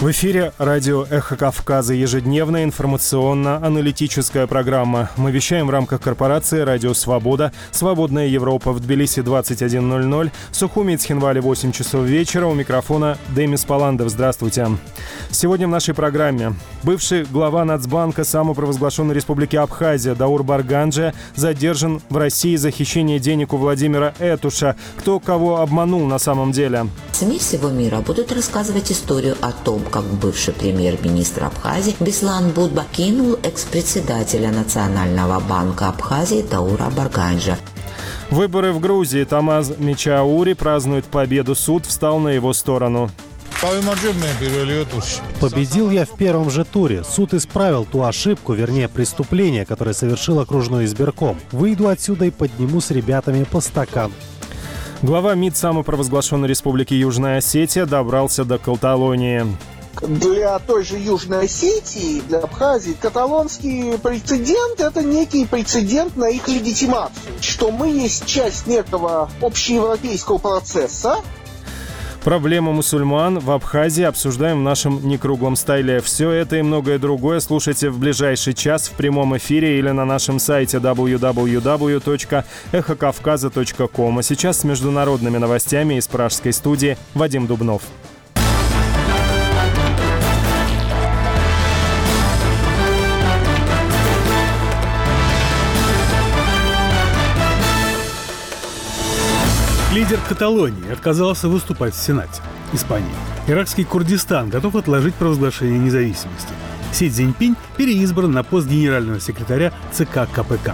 В эфире радио «Эхо Кавказа», ежедневная информационно-аналитическая программа. Мы вещаем в рамках корпорации «Радио Свобода». «Свободная Европа» в Тбилиси 21:00, Сухуми и Цхинвале 8 часов вечера. У микрофона Демис Паландов. Здравствуйте. Сегодня в нашей программе бывший глава Нацбанка самопровозглашенной республики Абхазия Даур Барганджия задержан в России за хищение денег у Владимира Этуша. Кто кого обманул на самом деле? СМИ всего мира будут рассказывать историю о том, как бывший премьер-министр Абхазии Беслан Будба кинул экс-председателя Национального банка Абхазии Даура Барганджия. Выборы в Грузии. Тамаз Мичаури празднует победу. Суд встал на его сторону. Победил я в первом же туре. Суд исправил ту ошибку, вернее преступление, которое совершил окружной избирком. Выйду отсюда и подниму с ребятами по стакану. Глава МИД самопровозглашенной республики Южная Осетия добрался до Каталонии. Для той же Южной Осетии, для Абхазии, каталонский прецедент – это некий прецедент на их легитимацию, что мы есть часть некого общеевропейского процесса. Проблему мусульман в Абхазии обсуждаем в нашем некруглом стайле. Все это и многое другое слушайте в ближайший час в прямом эфире или на нашем сайте www.эхокавказа.ком. А сейчас с международными новостями из пражской студии Вадим Дубнов. Лидер Каталонии отказался выступать в Сенате Испании. Иракский Курдистан готов отложить провозглашение независимости. Си Цзиньпинь переизбран на пост генерального секретаря ЦК КПК.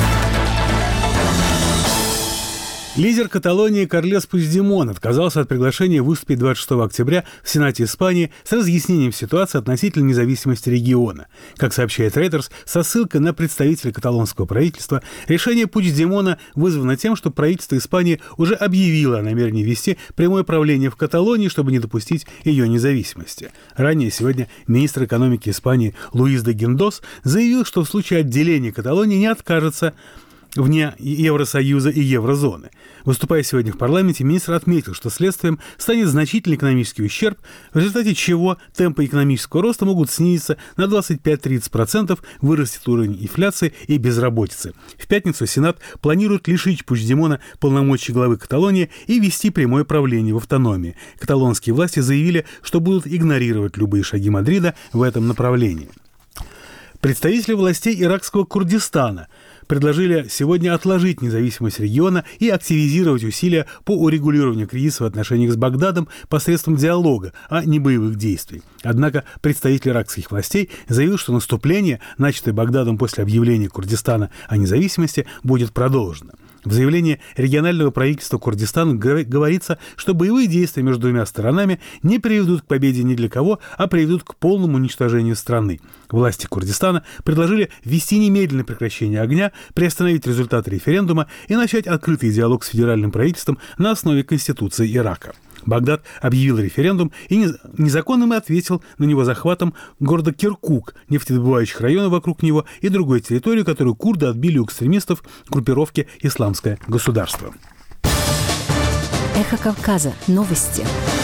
Лидер Каталонии Карлес Пучдемон отказался от приглашения выступить 26 октября в Сенате Испании с разъяснением ситуации относительно независимости региона. Как сообщает Reuters, со ссылкой на представителя каталонского правительства, решение Пучдемона вызвано тем, что правительство Испании уже объявило о намерении вести прямое правление в Каталонии, чтобы не допустить ее независимости. Ранее сегодня министр экономики Испании Луис де Гиндос заявил, что в случае отделения Каталонии не откажется вне Евросоюза и еврозоны. Выступая сегодня в парламенте, министр отметил, что следствием станет значительный экономический ущерб, в результате чего темпы экономического роста могут снизиться на 25-30%, вырастет уровень инфляции и безработицы. В пятницу Сенат планирует лишить Пучдемона полномочий главы Каталонии и вести прямое правление в автономии. Каталонские власти заявили, что будут игнорировать любые шаги Мадрида в этом направлении. Представители властей иракского Курдистана предложили сегодня отложить независимость региона и активизировать усилия по урегулированию кризиса в отношениях с Багдадом посредством диалога, а не боевых действий. Однако представитель иракских властей заявил, что наступление, начатое Багдадом после объявления Курдистана о независимости, будет продолжено. В заявлении регионального правительства Курдистана говорится, что боевые действия между двумя сторонами не приведут к победе ни для кого, а приведут к полному уничтожению страны. Власти Курдистана предложили ввести немедленное прекращение огня, приостановить результаты референдума и начать открытый диалог с федеральным правительством на основе Конституции Ирака. Багдад объявил референдум и незаконным ответил на него захватом города Киркук, нефтедобывающих районов вокруг него и другой территории, которую курды отбили у экстремистов группировки «Исламское государство». Эхо Кавказа. Новости.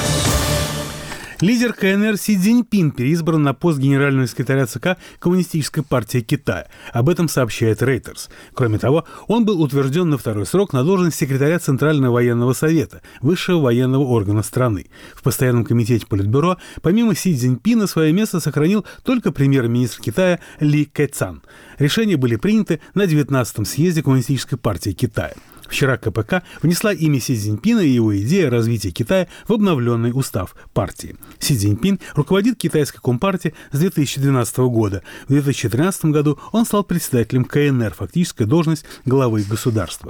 Лидер КНР Си Цзиньпин переизбран на пост генерального секретаря ЦК Коммунистической партии Китая. Об этом сообщает Reuters. Кроме того, он был утвержден на второй срок на должность секретаря Центрального военного совета, высшего военного органа страны. В постоянном комитете Политбюро помимо Си Цзиньпина свое место сохранил только премьер-министр Китая Ли Кэцан. Решения были приняты на 19-м съезде Коммунистической партии Китая. Вчера КПК внесла имя Си Цзиньпина и его идея развития Китая в обновленный устав партии. Си Цзиньпин руководит китайской компартией с 2012 года. В 2013 году он стал председателем КНР, фактическая должность главы государства.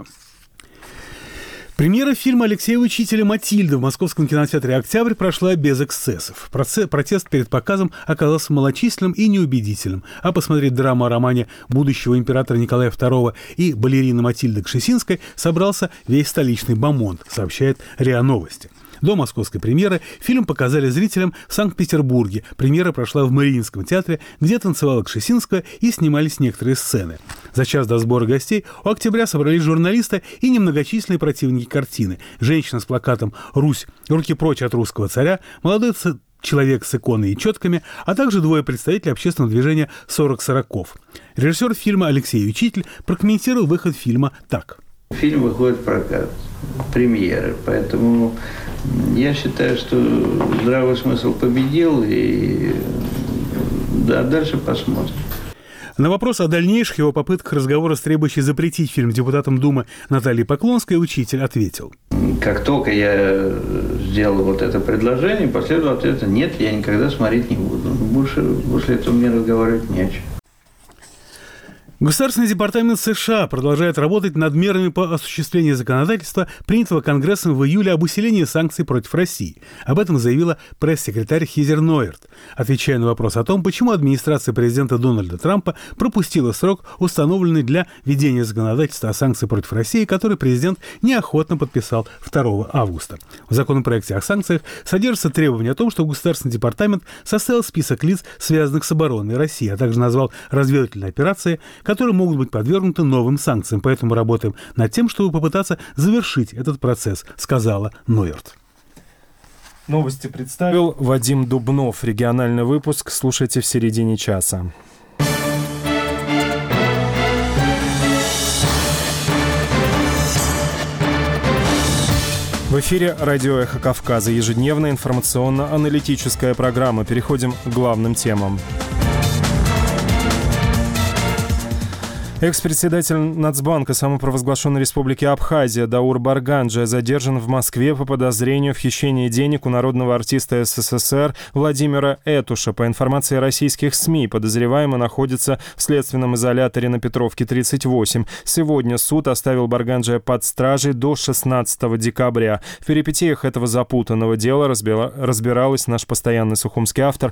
Премьера фильма Алексея Учителя «Матильда» в московском кинотеатре «Октябрь» прошла без эксцессов. Протест перед показом оказался малочисленным и неубедительным, а посмотреть драму о романе будущего императора Николая II и балерины Матильды Кшесинской собрался весь столичный бомонд, сообщает РИА Новости. До московской премьеры фильм показали зрителям в Санкт-Петербурге. Премьера прошла в Мариинском театре, где танцевала Кшесинская и снимались некоторые сцены. За час до сбора гостей у «Октября» собрались журналисты и немногочисленные противники картины. Женщина с плакатом «Русь! Руки прочь от русского царя», молодой «Человек с иконой и четками», а также двое представителей общественного движения «40 сороков». Режиссер фильма Алексей Учитель прокомментировал выход фильма так. Фильм выходит в прокат, премьеры, поэтому я считаю, что здравый смысл победил, и дальше посмотрим. На вопрос о дальнейших его попытках разговора с требующей запретить фильм депутатом Думы Натальей Поклонской Учитель ответил. Как только я сделал вот это предложение, последовал ответ: нет, я никогда смотреть не буду. Больше после этого мне разговаривать не о чем. Государственный департамент США продолжает работать над мерами по осуществлению законодательства, принятого Конгрессом в июле об усилении санкций против России. Об этом заявила пресс-секретарь Хизер Нойерт, отвечая на вопрос о том, почему администрация президента Дональда Трампа пропустила срок, установленный для введения законодательства о санкциях против России, который президент неохотно подписал 2 августа. В законопроекте о санкциях содержится требование о том, что Государственный департамент составил список лиц, связанных с обороной России, а также назвал разведывательные операции, которые могут быть подвергнуты новым санкциям. Поэтому работаем над тем, чтобы попытаться завершить этот процесс, сказала Нойерт. Новости представил Вадим Дубнов. Региональный выпуск слушайте в середине часа. В эфире радио «Эхо Кавказа». Ежедневная информационно-аналитическая программа. Переходим к главным темам. Экс-председатель Нацбанка самопровозглашенной республики Абхазия Даур Барганджия задержан в Москве по подозрению в хищении денег у народного артиста СССР Владимира Этуша. По информации российских СМИ, подозреваемый находится в следственном изоляторе на Петровке, 38. Сегодня суд оставил Барганджия под стражей до 16 декабря. В перипетиях этого запутанного дела разбиралась наш постоянный сухумский автор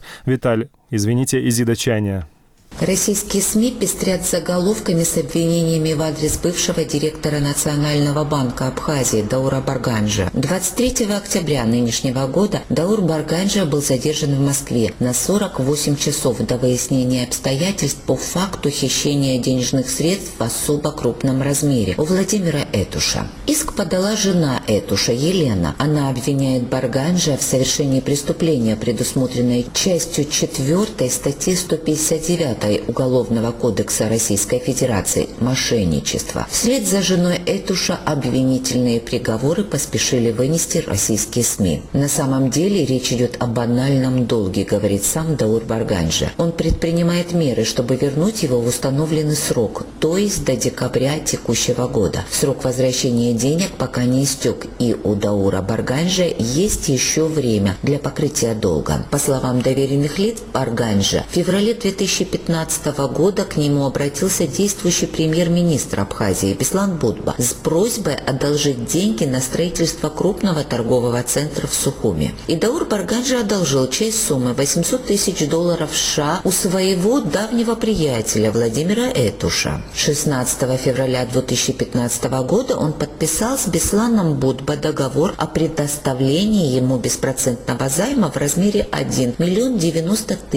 Изида Чаня. Российские СМИ пестрят заголовками с обвинениями в адрес бывшего директора Национального банка Абхазии Даура Барганджия. 23 октября нынешнего года Даур Барганджия был задержан в Москве на 48 часов до выяснения обстоятельств по факту хищения денежных средств в особо крупном размере у Владимира Этуша. Иск подала жена Этуша Елена. Она обвиняет Барганджия в совершении преступления, предусмотренной частью 4 статьи 159 Уголовного кодекса Российской Федерации «Мошенничество». Вслед за женой Этуша обвинительные приговоры поспешили вынести российские СМИ. На самом деле речь идет о банальном долге, говорит сам Даур Барганджия. Он предпринимает меры, чтобы вернуть его в установленный срок, то есть до декабря текущего года. Срок возвращения денег пока не истек, и у Даура Барганджия есть еще время для покрытия долга. По словам доверенных лиц Барганджия, в феврале 2015 года к нему обратился действующий премьер-министр Абхазии Беслан Будба с просьбой одолжить деньги на строительство крупного торгового центра в Сухуми. И Даур Барганджия одолжил часть суммы $800 тысяч США у своего давнего приятеля Владимира Этуша. 16 февраля 2015 года он подписал с Бесланом Будба договор о предоставлении ему беспроцентного займа в размере $1 090 000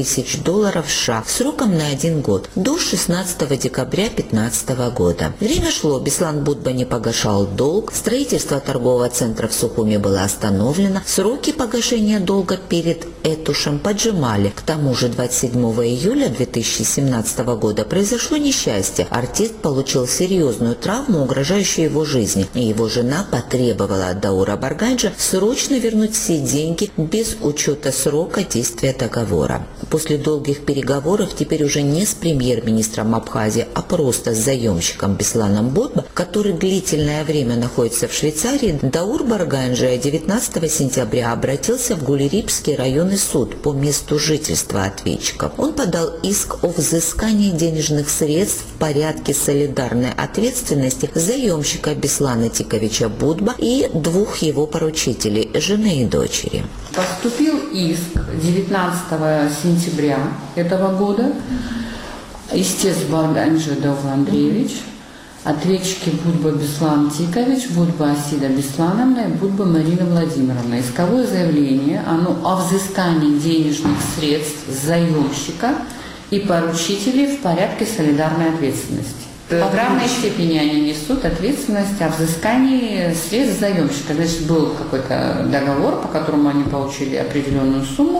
США сроком на 1 год до 16 декабря 2015 года. Время шло, Беслан Будба не погашал долг, строительство торгового центра в Сухуми было остановлено, сроки погашения долга перед Этушем поджимали. К тому же 27 июля 2017 года произошло несчастье. Артист получил серьезную травму, угрожающую его жизни, и его жена потребовала от Даура Барганджия срочно вернуть все деньги без учета срока действия договора. После долгих переговоров, теперь уже не с премьер-министром Абхазии, а просто с заемщиком Бесланом Будба, который длительное время находится в Швейцарии, Даур Барганджия 19 сентября обратился в Гулерипский районный суд по месту жительства ответчиков. Он подал иск о взыскании денежных средств в порядке солидарной ответственности заемщика Беслана Тиковича Будба и 2 его поручителей, жены и дочери. Поступил иск 19 сентября этого года. Истец Барганджия Даур Андреевич, ответчики Будба Беслан Тикович, Будба Асида Беслановна и Будба Марина Владимировна. Исковое заявление о взыскании денежных средств заемщика и поручителей в порядке солидарной ответственности. По равной степени они несут ответственность о взыскании средств заемщика. Значит, был какой-то договор, по которому они получили определенную сумму,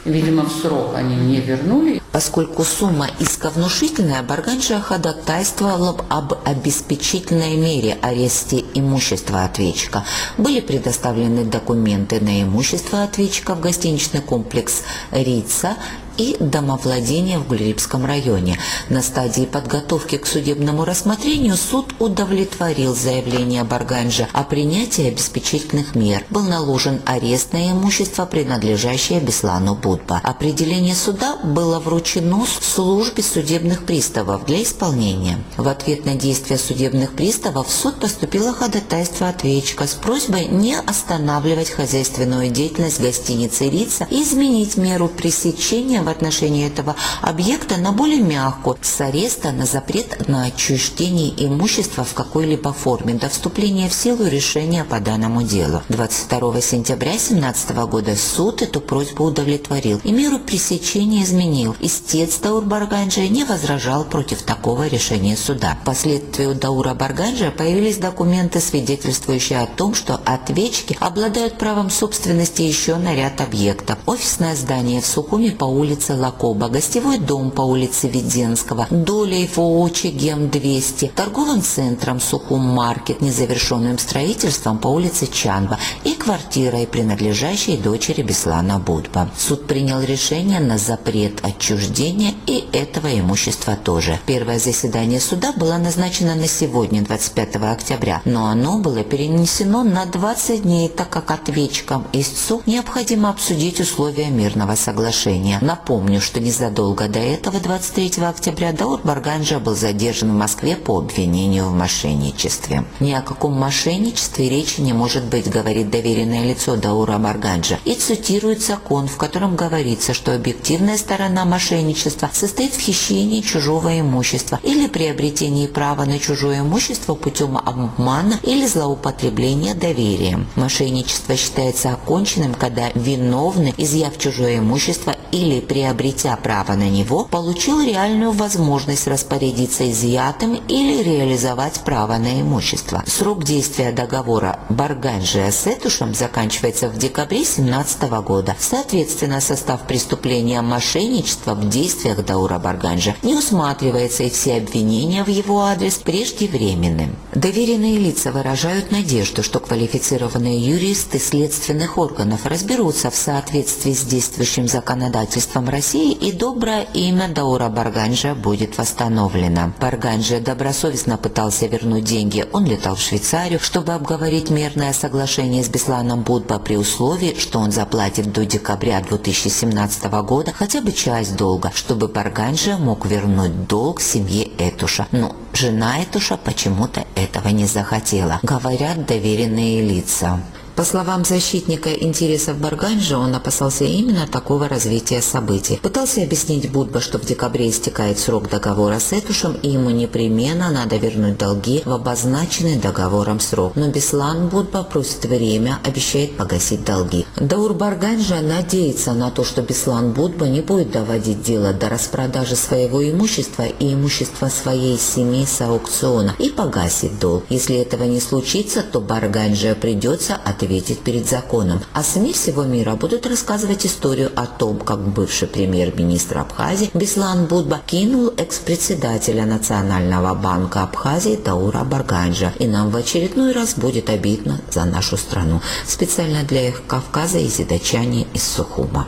Видимо, в срок они не вернули. Поскольку сумма иска внушительная, Барганджа ходатайствовала об обеспечительной мере аресте имущества ответчика. Были предоставлены документы на имущество ответчика в гостиничный комплекс «Рица» и домовладение в Гульрипском районе. На стадии подготовки к судебному рассмотрению суд удовлетворил заявление Барганджа о принятии обеспечительных мер. Был наложен арест на имущество, принадлежащее Беслану Будба. Определение суда было вручено службе судебных приставов для исполнения. В ответ на действия судебных приставов в суд поступило ходатайство ответчика с просьбой не останавливать хозяйственную деятельность гостиницы «Рица» и изменить меру пресечения в отношении этого объекта на более мягкую, с ареста на запрет на отчуждение имущества в какой-либо форме до вступления в силу решения по данному делу. 22 сентября 2017 года суд эту просьбу удовлетворил и меру пресечения изменил. Истец Даур Барганджа не возражал против такого решения суда. Впоследствии у Даура Барганджа появились документы, свидетельствующие о том, что ответчики обладают правом собственности еще на ряд объектов. Офисное здание в Сухуми по улице Лакоба, гостевой дом по улице Веденского, долей в ООО «Чегем 200», торговым центром Сухум-маркет, незавершенным строительством по улице Чанва и квартирой, принадлежащей дочери Беслана Будба. Суд принял решение на запрет отчуждения и этого имущества тоже. Первое заседание суда было назначено на сегодня, 25 октября, но оно было перенесено на 20 дней, так как ответчикам истцу необходимо обсудить условия мирного соглашения. Напомню, что незадолго до этого, 23 октября, Даур Барганджа был задержан в Москве по обвинению в мошенничестве. Ни о каком мошенничестве речи не может быть, говорит доверенное лицо Даура Барганджа, и цитирует закон, в котором говорится, что объективная сторона мошенничества состоит в хищении чужого имущества или приобретении права на чужое имущество путем обмана или злоупотребления доверием. Мошенничество считается оконченным, когда виновный, изъяв чужое имущество или приобретя право на него, получил реальную возможность распорядиться изъятым или реализовать право на имущество. Срок действия договора Барганджи с Этушем заканчивается в декабре 2017 года. Соответственно, состав преступления мошенничества в действиях Даура Барганджа не усматривается, и все обвинения в его адрес преждевременны. Доверенные лица выражают надежду, что квалифицированные юристы следственных органов разберутся в соответствии с действующим законодательством России, и доброе имя Даура Барганджа будет восстановлено. Барганджа добросовестно пытался вернуть деньги. Он летал в Швейцарию, чтобы обговорить мирное соглашение с Бесланом Будба при условии, что он заплатит до декабря 2017 года хотя бы часть долга, чтобы Барганджа мог вернуть долг семье Этуша. Но жена Этуша почему-то этого не захотела, говорят доверенные лица. По словам защитника интересов Барганджа, он опасался именно такого развития событий. Пытался объяснить Будба, что в декабре истекает срок договора с Этушем, и ему непременно надо вернуть долги в обозначенный договором срок. Но Беслан Будба просит время, обещает погасить долги. Даур Барганджа надеется на то, что Беслан Будба не будет доводить дело до распродажи своего имущества и имущества своей семьи с аукциона и погасит долг. Если этого не случится, то Барганджа придется ответить перед законом. А СМИ всего мира будут рассказывать историю о том, как бывший премьер-министр Абхазии Беслан Будба кинул экс-председателя Национального банка Абхазии Даура Барганджа. И нам в очередной раз будет обидно за нашу страну. Специально для Эхо Кавказа и Зидачане из Сухума.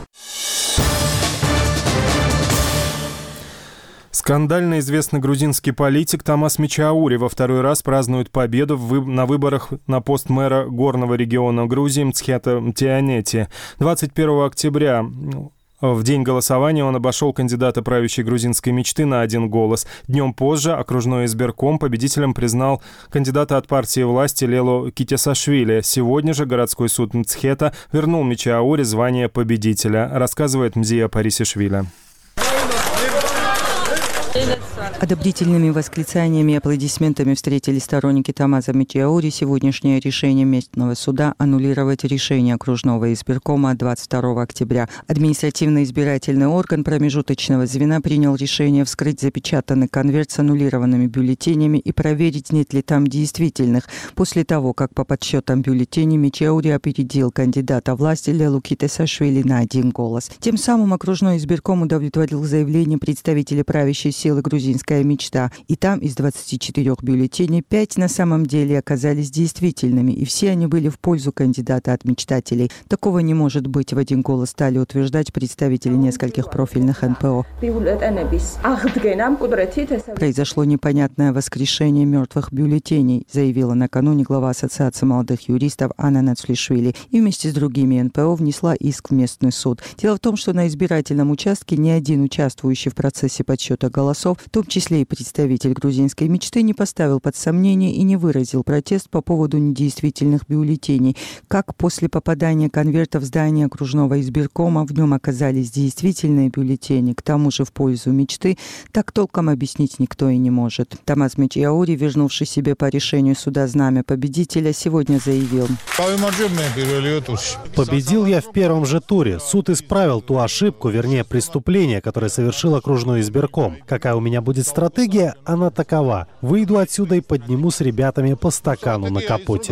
Скандально известный грузинский политик Томас Мичаури во второй раз празднует победу на выборах на пост мэра горного региона Грузии Мцхета-Тианети. 21 октября в день голосования он обошел кандидата правящей грузинской мечты на 1 голос. Днем позже окружной избирком победителем признал кандидата от партии власти Лело Китесашвили. Сегодня же городской суд Мцхета вернул Мичаури звание победителя, рассказывает Мзия Парисишвили. Одобрительными восклицаниями и аплодисментами встретили сторонники Тамаза Мичиаури сегодняшнее решение местного суда аннулировать решение окружного избиркома от 22 октября. Административный избирательный орган промежуточного звена принял решение вскрыть запечатанный конверт с аннулированными бюллетенями и проверить, нет ли там действительных, после того, как по подсчетам бюллетеней Мичиаури опередил кандидата власти Лелу Китесашвили на 1 голос. Тем самым окружной избирком удовлетворил заявление представителей правящей силы грузинской мечта. И там из 24 бюллетеней 5 на самом деле оказались действительными, и все они были в пользу кандидата от мечтателей. Такого не может быть, в 1 голос стали утверждать представители нескольких профильных НПО. Произошло непонятное воскрешение мертвых бюллетеней, заявила накануне глава Ассоциации молодых юристов Анна Нацлишвили, и вместе с другими НПО внесла иск в местный суд. Дело в том, что на избирательном участке ни один участвующий в процессе подсчета голосов, в том числе и представитель грузинской мечты, не поставил под сомнение и не выразил протест по поводу недействительных бюллетеней. Как после попадания конверта в здание окружного избиркома в нем оказались действительные бюллетени, к тому же в пользу мечты, так толком объяснить никто и не может. Тамаз Мичиаури, вернувший себе по решению суда знамя победителя, сегодня заявил: «Победил я в первом же туре. Суд исправил ту ошибку, вернее преступление, которое совершил окружной избирком. Какая у меня будет стратегия? Она такова. Выйду отсюда и подниму с ребятами по стакану на капоте».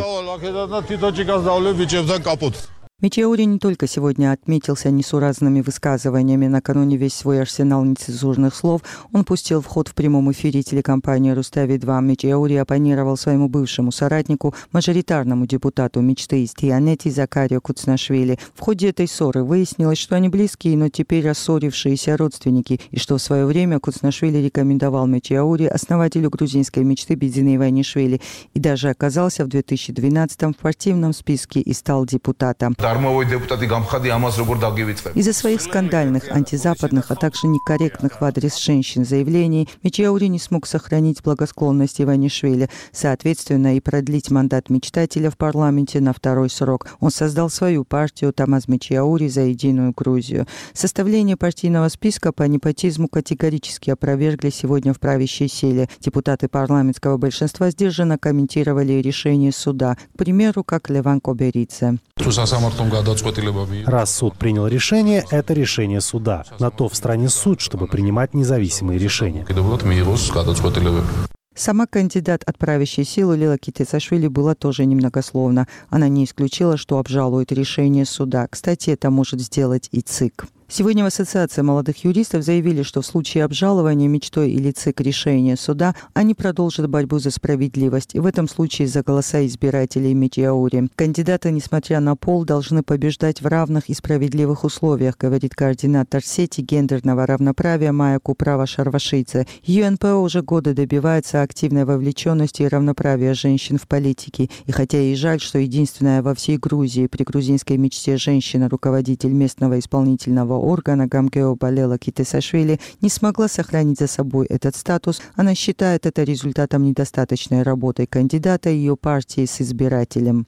Мичиаури не только сегодня отметился несуразными высказываниями. Накануне весь свой арсенал нецензурных слов он пустил в ход в прямом эфире телекомпании «Рустави-2». Мичиаури оппонировал своему бывшему соратнику, мажоритарному депутату мечты из Тианети Закарию Куцнашвили. В ходе этой ссоры выяснилось, что они близкие, но теперь рассорившиеся родственники, и что в свое время Куцнашвили рекомендовал Мичиаури, основателю грузинской мечты Бидзина Иванишвили, и даже оказался в 2012-м в партийном списке и стал депутатом. Из-за своих скандальных, антизападных, а также некорректных в адрес женщин заявлений Мичиаури не смог сохранить благосклонность Иванишвили, соответственно, и продлить мандат мечтателя в парламенте на 2-й срок. Он создал свою партию Тамаз Мичиаури за единую Грузию. Составление партийного списка по непотизму категорически опровергли сегодня в правящей силе. Депутаты парламентского большинства сдержанно комментировали решение суда, к примеру, как Леван Коберидзе. Раз суд принял решение, это решение суда. На то в стране суд, чтобы принимать независимые решения. Сама кандидат от правящей силы Лела Китесашвили была тоже немногословна. Она не исключила, что обжалует решение суда. Кстати, это может сделать и ЦИК. Сегодня в Ассоциации молодых юристов заявили, что в случае обжалования мечтой или ЦИК решения суда они продолжат борьбу за справедливость, и в этом случае за голоса избирателей Мичиаури. Кандидаты, несмотря на пол, должны побеждать в равных и справедливых условиях, говорит координатор сети гендерного равноправия Майя Куправа Шарвашидзе. Ее НПО уже годы добивается активной вовлеченности и равноправия женщин в политике. И хотя ей жаль, что единственная во всей Грузии при грузинской мечте женщина, руководитель местного исполнительного органа Гамгеоба Лела Китесашвили, не смогла сохранить за собой этот статус, она считает это результатом недостаточной работы кандидата и ее партии с избирателем.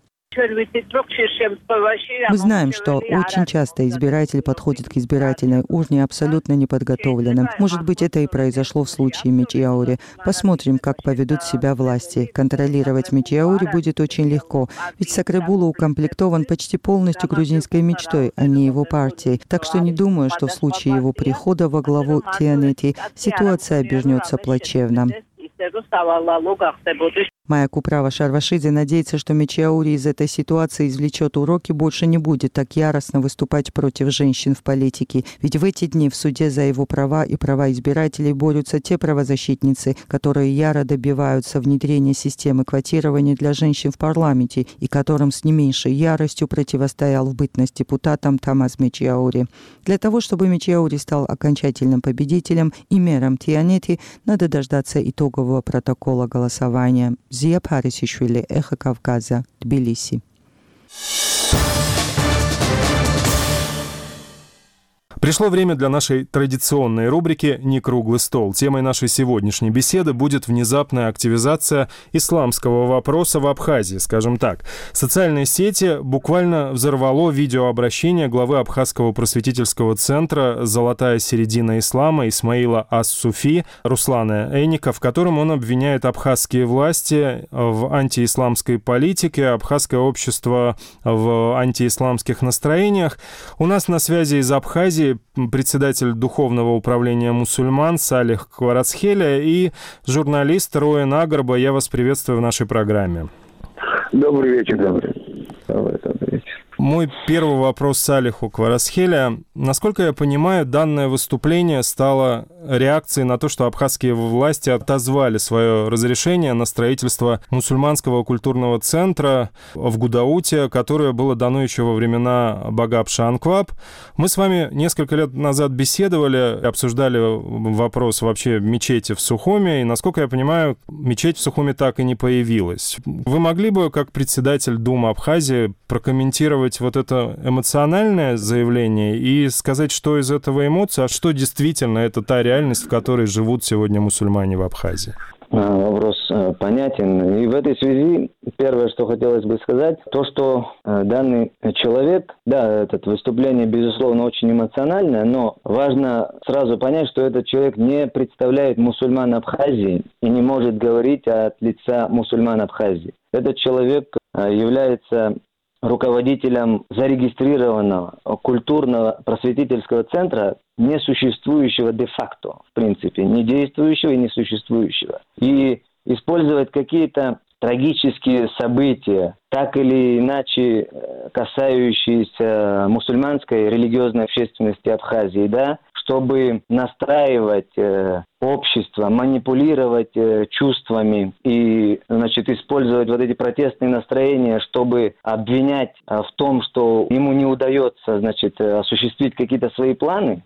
Мы знаем, что очень часто избиратель подходит к избирательной урне абсолютно неподготовленным. Может быть, это и произошло в случае Мичиаури. Посмотрим, как поведут себя власти. Контролировать Мичиаури будет очень легко, ведь Сакребулу укомплектован почти полностью грузинской мечтой, а не его партией. Так что не думаю, что в случае его прихода во главу Тианети ситуация обернется плачевно. Майя Куправа Шарвашидзе надеется, что Мичиаури из этой ситуации извлечет уроки, больше не будет так яростно выступать против женщин в политике. Ведь в эти дни в суде за его права и права избирателей борются те правозащитницы, которые яро добиваются внедрения системы квотирования для женщин в парламенте и которым с не меньшей яростью противостоял в бытность депутатом Тамаз Мичиаури. Для того, чтобы Мичиаури стал окончательным победителем и мэром Тианети, надо дождаться итогового протокола голосования. Зия Парисишвили, Эхо Кавказа, Тбилиси. Пришло время для нашей традиционной рубрики «Не круглый стол». Темой нашей сегодняшней беседы будет внезапная активизация исламского вопроса в Абхазии, скажем так. Социальные сети буквально взорвало видеообращение главы Абхазского просветительского центра «Золотая середина ислама» Исмаила Ас-Суфи Руслана Эника, в котором он обвиняет абхазские власти в антиисламской политике, абхазское общество в антиисламских настроениях. У нас на связи из Абхазии председатель Духовного управления мусульман Салих Кварацхеля и журналист Роэн Агарба. Я вас приветствую в нашей программе. Добрый вечер. Добрый вечер. Мой первый вопрос Салиху Кварацхеля. Насколько я понимаю, данное выступление стало реакцией на то, что абхазские власти отозвали свое разрешение на строительство мусульманского культурного центра в Гудауте, которое было дано еще во времена Багапша Анкваб. Мы с вами несколько лет назад беседовали, обсуждали вопрос вообще мечети в Сухуме, и, насколько я понимаю, мечеть в Сухуме так и не появилась. Вы могли бы, как председатель Думы Абхазии, прокомментировать вот это эмоциональное заявление и сказать, что из этого эмоции, а что действительно это та реальность, в которой живут сегодня мусульмане в Абхазии? Вопрос понятен. И в этой связи первое, что хотелось бы сказать, то, что данный человек, да, это выступление, безусловно, очень эмоциональное, но важно сразу понять, что этот человек не представляет мусульман Абхазии и не может говорить от лица мусульман Абхазии. Этот человек является руководителем зарегистрированного культурного просветительского центра, не существующего де-факто, в принципе, не действующего и не существующего. И использовать какие-то трагические события, так или иначе касающиеся мусульманской религиозной общественности Абхазии, да, чтобы настраивать общество, манипулировать чувствами и, значит, использовать вот эти протестные настроения, чтобы обвинять в том, что ему не удается, значит, осуществить какие-то свои планы,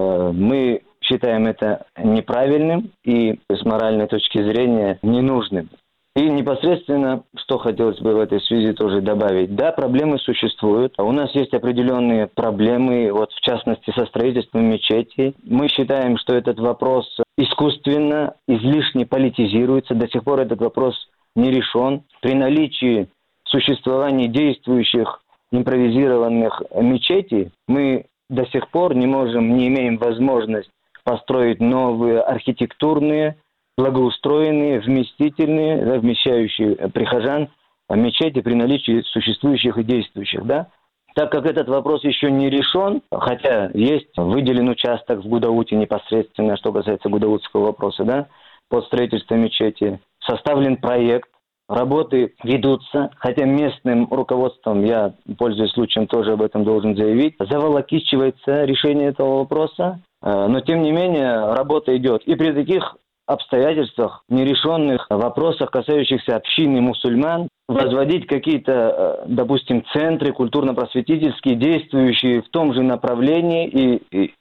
мы считаем это неправильным и с моральной точки зрения ненужным. И непосредственно, что хотелось бы в этой связи тоже добавить. Да, проблемы существуют. У нас есть определенные проблемы, вот в частности со строительством мечетей. Мы считаем, что этот вопрос искусственно, излишне политизируется. До сих пор этот вопрос не решен. При наличии существования действующих импровизированных мечетей мы до сих пор не имеем возможность построить новые архитектурные, благоустроенные, вместительные, вмещающие прихожан мечети при наличии существующих и действующих, да? Так как этот вопрос еще не решен, хотя есть выделен участок в Гудауте непосредственно, что касается гудаутского вопроса, да, под строительство мечети, составлен проект, работы ведутся, хотя местным руководством, я, пользуясь случаем, тоже об этом должен заявить, заволокичивается решение этого вопроса, но тем не менее работа идет. И при таких обстоятельствах, нерешенных вопросах, касающихся общины мусульман, возводить какие-то, допустим, центры культурно-просветительские, действующие в том же направлении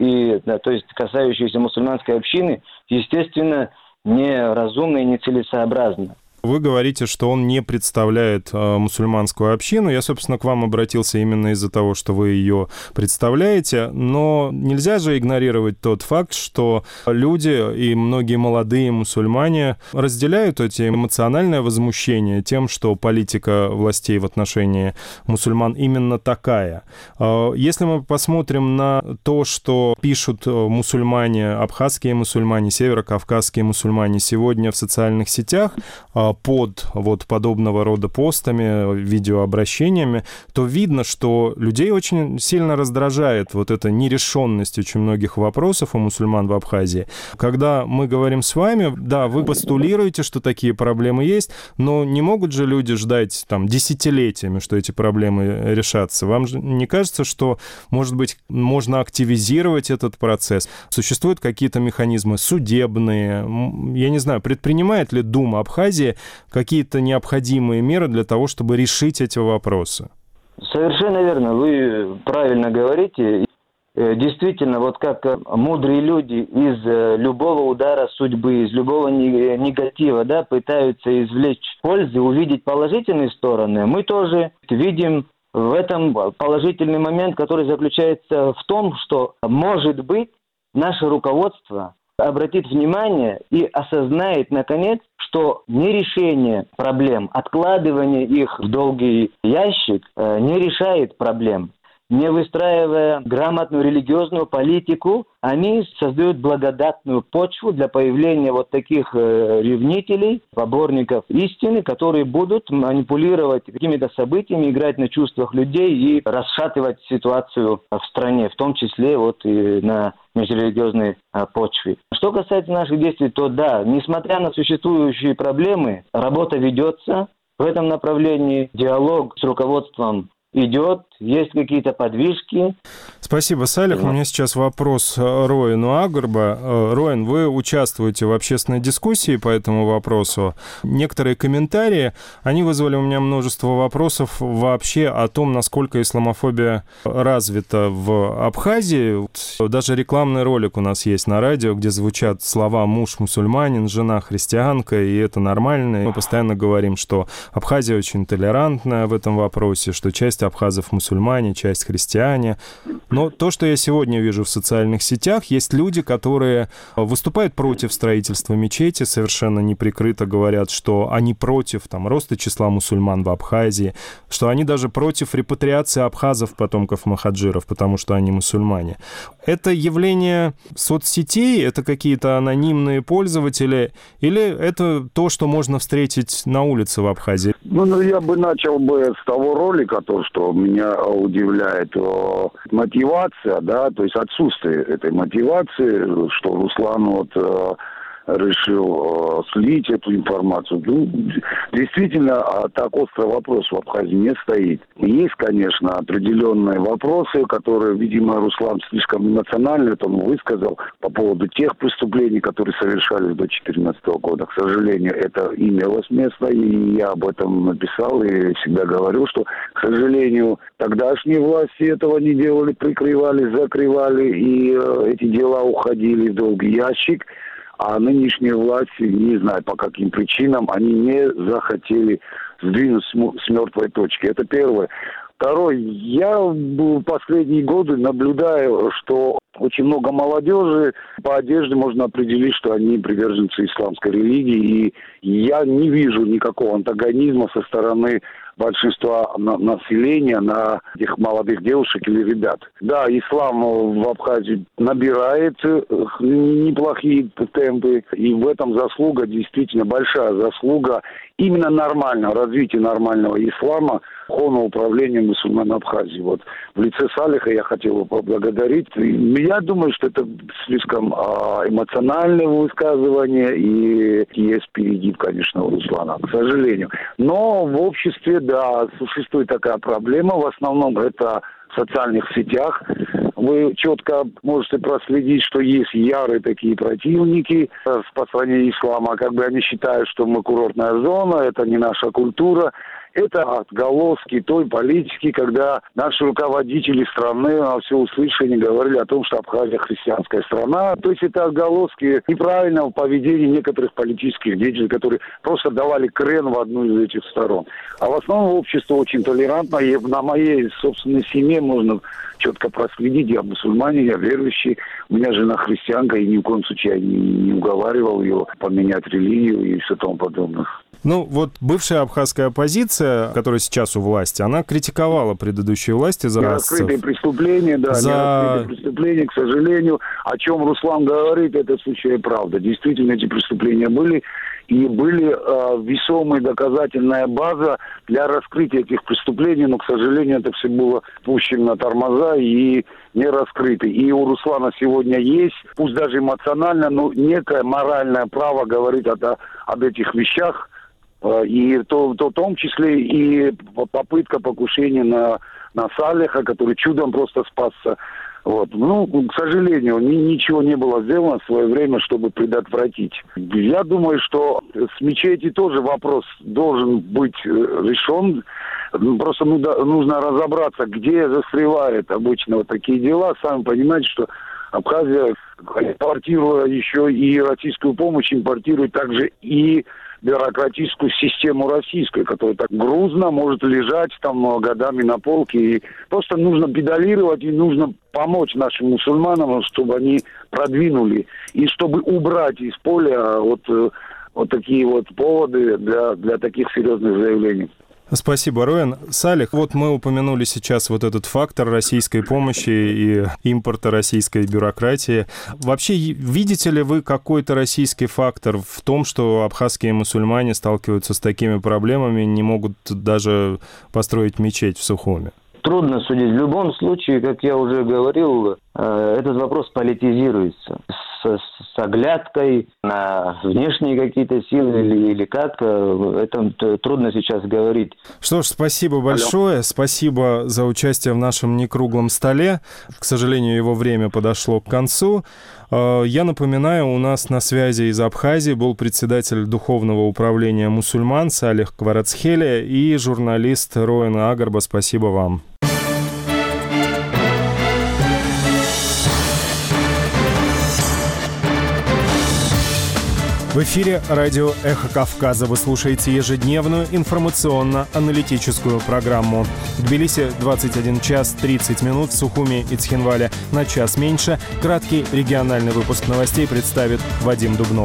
то есть касающиеся мусульманской общины, естественно, неразумно и нецелесообразно. Вы говорите, что он не представляет мусульманскую общину. Я, собственно, к вам обратился именно из-за того, что вы ее представляете. Но нельзя же игнорировать тот факт, что люди и многие молодые мусульмане разделяют эти эмоциональное возмущение тем, что политика властей в отношении мусульман именно такая. Если мы посмотрим на то, что пишут мусульмане, абхазские мусульмане, северокавказские мусульмане сегодня в социальных сетях, под вот подобного рода постами, видеообращениями, то видно, что людей очень сильно раздражает вот эта нерешенность очень многих вопросов у мусульман в Абхазии. Когда мы говорим с вами, да, вы постулируете, что такие проблемы есть, но не могут же люди ждать там десятилетиями, что эти проблемы решатся. Вам же не кажется, что, может быть, можно активизировать этот процесс? Существуют какие-то механизмы судебные? Я не знаю, предпринимает ли Дума Абхазии какие-то необходимые меры для того, чтобы решить эти вопросы? Совершенно верно. Вы правильно говорите. Действительно, вот как мудрые люди из любого удара судьбы, из любого негатива, да, пытаются извлечь пользу, увидеть положительные стороны, мы тоже видим в этом положительный момент, который заключается в том, что, может быть, наше руководство обратит внимание и осознает, наконец, что нерешение проблем, откладывание их в долгий ящик не решает проблем. Не выстраивая грамотную религиозную политику, они создают благодатную почву для появления вот таких ревнителей, поборников истины, которые будут манипулировать какими-то событиями, играть на чувствах людей и расшатывать ситуацию в стране, в том числе вот и на межрелигиозной почве. Что касается наших действий, то да, несмотря на существующие проблемы, работа ведется в этом направлении, диалог с руководством идет, есть какие-то подвижки. Спасибо, Салих. У меня сейчас вопрос Роину Агурба. Роин, вы участвуете в общественной дискуссии по этому вопросу. Некоторые комментарии, они вызвали у меня множество вопросов вообще о том, насколько исламофобия развита в Абхазии. Даже рекламный ролик у нас есть на радио, где звучат слова «муж мусульманин», «жена христианка», и это нормально. Мы постоянно говорим, что Абхазия очень толерантная в этом вопросе, что часть абхазов мусульмане, часть христиане. Но то, что я сегодня вижу в социальных сетях, есть люди, которые выступают против строительства мечети, совершенно неприкрыто говорят, что они против роста числа мусульман в Абхазии, что они даже против репатриации абхазов, потомков махаджиров, потому что они мусульмане. Это явление соцсетей, это какие-то анонимные пользователи, или это то, что можно встретить на улице в Абхазии? Я бы начал с того ролика, то, что меня удивляет, мотивация, да, то есть отсутствие этой мотивации, что Руслан решил слить эту информацию. Действительно, так острый вопрос в Абхазии не стоит. Есть, конечно, определенные вопросы, которые, видимо, Руслан слишком эмоционально высказал по поводу тех преступлений, которые совершались до 2014 года. К сожалению, это имелось место, и я об этом написал и всегда говорю, что, к сожалению, тогдашние власти этого не делали, прикрывали, закрывали, и эти дела уходили в долгий ящик. А нынешние власти, не знаю по каким причинам, они не захотели сдвинуть с мертвой точки. Это первое. Второе. Я в последние годы наблюдаю, что очень много молодежи по одежде можно определить, что они приверженцы исламской религии. И я не вижу никакого антагонизма со стороны большинства населения на этих молодых девушек или ребят. Да, ислам в Абхазии набирает неплохие темпы, и в этом заслуга, действительно большая заслуга именно развития нормального ислама, духовного управления мусульман Абхазии. В лице Салиха я хотел бы поблагодарить. Я думаю, что это слишком эмоциональное высказывание, и есть перегиб, конечно, у Руслана, к сожалению. Но в обществе, да, существует такая проблема. В основном это в социальных сетях. Вы четко можете проследить, что есть ярые такие противники распространения ислама. Они считают, что мы курортная зона, это не наша культура. Это отголоски той политики, когда наши руководители страны на всеуслышание говорили о том, что Абхазия христианская страна. То есть это отголоски неправильного поведения некоторых политических деятелей, которые просто давали крен в одну из этих сторон. А в основном общество очень толерантно. И на моей собственной семье можно четко проследить. Я мусульманин, я верующий. У меня жена христианка, и ни в коем случае я не уговаривал ее поменять религию и все тому подобное. Бывшая абхазская оппозиция, которая сейчас у власти, она критиковала предыдущие власти за нераскрытые преступления, нераскрытые преступления, к сожалению. О чем Руслан говорит, это сущая правда. Действительно, эти преступления были, и были весомая доказательная база для раскрытия этих преступлений, но, к сожалению, это все было пущено на тормоза и не раскрыто. И у Руслана сегодня есть, пусть даже эмоционально, но некое моральное право говорить об этих вещах, и в том числе и попытка покушения на Салиха, который чудом просто спасся. К сожалению, ничего не было сделано в свое время, чтобы предотвратить. Я думаю, что с мечети тоже вопрос должен быть решен. Просто нужно разобраться, где застревают обычно такие дела. Сами понимаете, что Абхазия, импортируя еще и российскую помощь, импортирует также и бюрократическую систему российскую, которая так грузно может лежать там годами на полке. И просто нужно педалировать, и нужно помочь нашим мусульманам, чтобы они продвинули, и чтобы убрать из поля вот такие вот поводы для таких серьезных заявлений. Спасибо, Роэн. Салих, вот мы упомянули сейчас вот этот фактор российской помощи и импорта российской бюрократии. Вообще, видите ли вы какой-то российский фактор в том, что абхазские мусульмане сталкиваются с такими проблемами, не могут даже построить мечеть в Сухуми? Трудно судить. В любом случае, как я уже говорил, этот вопрос политизируется. С оглядкой на внешние какие-то силы или как, это трудно сейчас говорить. Что ж, спасибо большое. Спасибо за участие в нашем некруглом столе. К сожалению, его время подошло к концу. Я напоминаю, у нас на связи из Абхазии был председатель Духовного управления мусульман Салих Кварацхели и журналист Роэн Агарба. Спасибо вам. В эфире радио «Эхо Кавказа». Вы слушаете ежедневную информационно-аналитическую программу. В Тбилиси 21 час 30 минут, в Сухуми и Цхинвале на час меньше. Краткий региональный выпуск новостей представит Вадим Дубнов.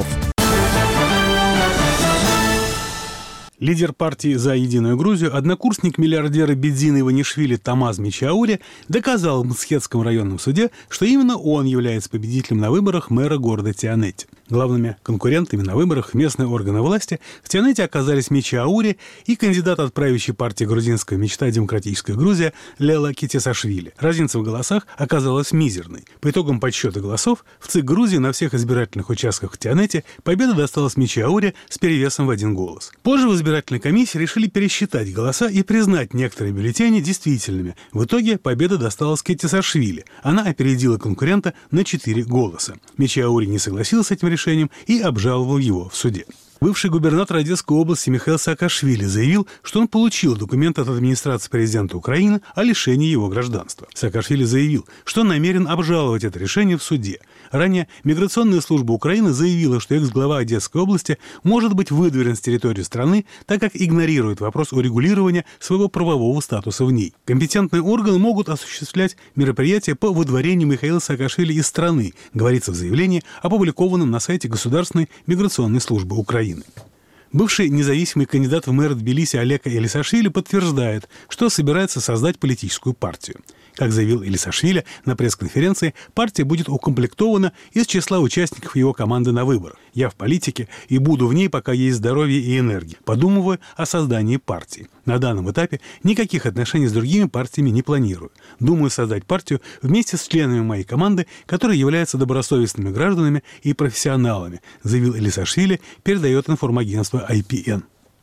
Лидер партии «За единую Грузию», однокурсник миллиардера Бедзина Иванишвили Тамаз Мичаури доказал в Мцхетском районном суде, что именно он является победителем на выборах мэра города Тианети. Главными конкурентами на выборах в местные органы власти в Тианети оказались Мичаури и кандидат от правящей партии «Грузинская мечта. Демократическая Грузия» Лела Китисашвили. Разница в голосах оказалась мизерной. По итогам подсчета голосов в ЦИК Грузии на всех избирательных участках в Тианети победа досталась Мичаури с перевесом в 1 голос. Позже в избирательной комиссии решили пересчитать голоса и признать некоторые бюллетени действительными. В итоге победа досталась Китисашвили. Она опередила конкурента на 4 голоса. Мичаури не согласился с этим решением и обжаловал его в суде. Бывший губернатор Одесской области Михаил Саакашвили заявил, что он получил документ от администрации президента Украины о лишении его гражданства. Саакашвили заявил, что намерен обжаловать это решение в суде. Ранее Миграционная служба Украины заявила, что экс-глава Одесской области может быть выдворен с территории страны, так как игнорирует вопрос урегулирования своего правового статуса в ней. Компетентные органы могут осуществлять мероприятия по выдворению Михаила Саакашвили из страны, говорится в заявлении, опубликованном на сайте Государственной миграционной службы Украины. Бывший независимый кандидат в мэр Тбилиси Олег Элисашвили подтверждает, что собирается создать политическую партию. Как заявил Элисашвили на пресс-конференции, партия будет укомплектована из числа участников его команды на выборах. «Я в политике и буду в ней, пока есть здоровье и энергия. Подумываю о создании партии. На данном этапе никаких отношений с другими партиями не планирую. Думаю создать партию вместе с членами моей команды, которые являются добросовестными гражданами и профессионалами», заявил Элисашвили, передает информагентство IPN.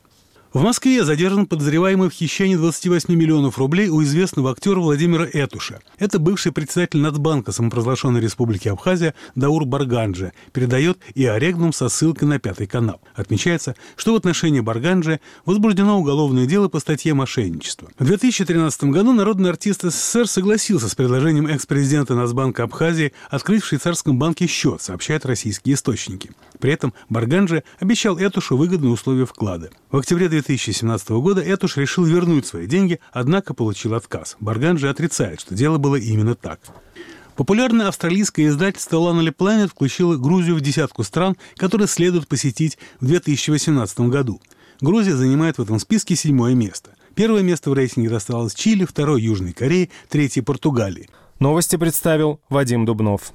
В Москве задержан подозреваемый в хищении 28 миллионов рублей у известного актера Владимира Этуша. Это бывший председатель Нацбанка самопровозглашенной Республики Абхазия Даур Барганджи, передает ИА Регнум со ссылкой на 5 канал. Отмечается, что в отношении Барганджи возбуждено уголовное дело по статье «Мошенничество». В 2013 году народный артист СССР согласился с предложением экс-президента Нацбанка Абхазии открыть в швейцарском банке счет, сообщают российские источники. При этом Барганджи обещал Этушу выгодные условия вклада. В октябре 2017 года Этуш решил вернуть свои деньги, однако получил отказ. Барганджи отрицает, что дело было именно так. Популярное австралийское издательство Lonely Planet включило Грузию в десятку стран, которые следует посетить в 2018 году. Грузия занимает в этом списке 7-е место. Первое место в рейтинге досталось Чили, второе – Южной Корее, третье – Португалии. Новости представил Вадим Дубнов.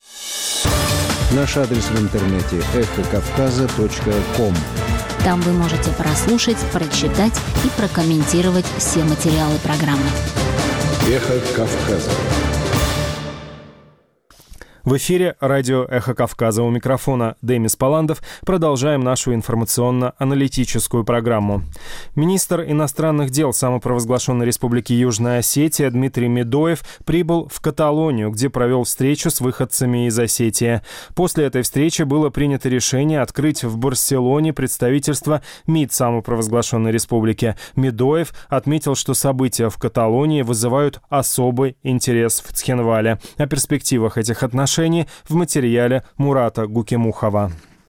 Наш адрес в интернете – эхокавказа.ком. Там вы можете прослушать, прочитать и прокомментировать все материалы программы. Эхо Кавказа. В эфире радио «Эхо Кавказа». У микрофона Демис Паландов. Продолжаем нашу информационно-аналитическую программу. Министр иностранных дел самопровозглашенной Республики Южная Осетия Дмитрий Медоев прибыл в Каталонию, где провел встречу с выходцами из Осетии. После этой встречи было принято решение открыть в Барселоне представительство МИД самопровозглашенной республики. Медоев отметил, что события в Каталонии вызывают особый интерес в Цхинвале. О перспективах этих отношений в материале Мурата Гукемухова.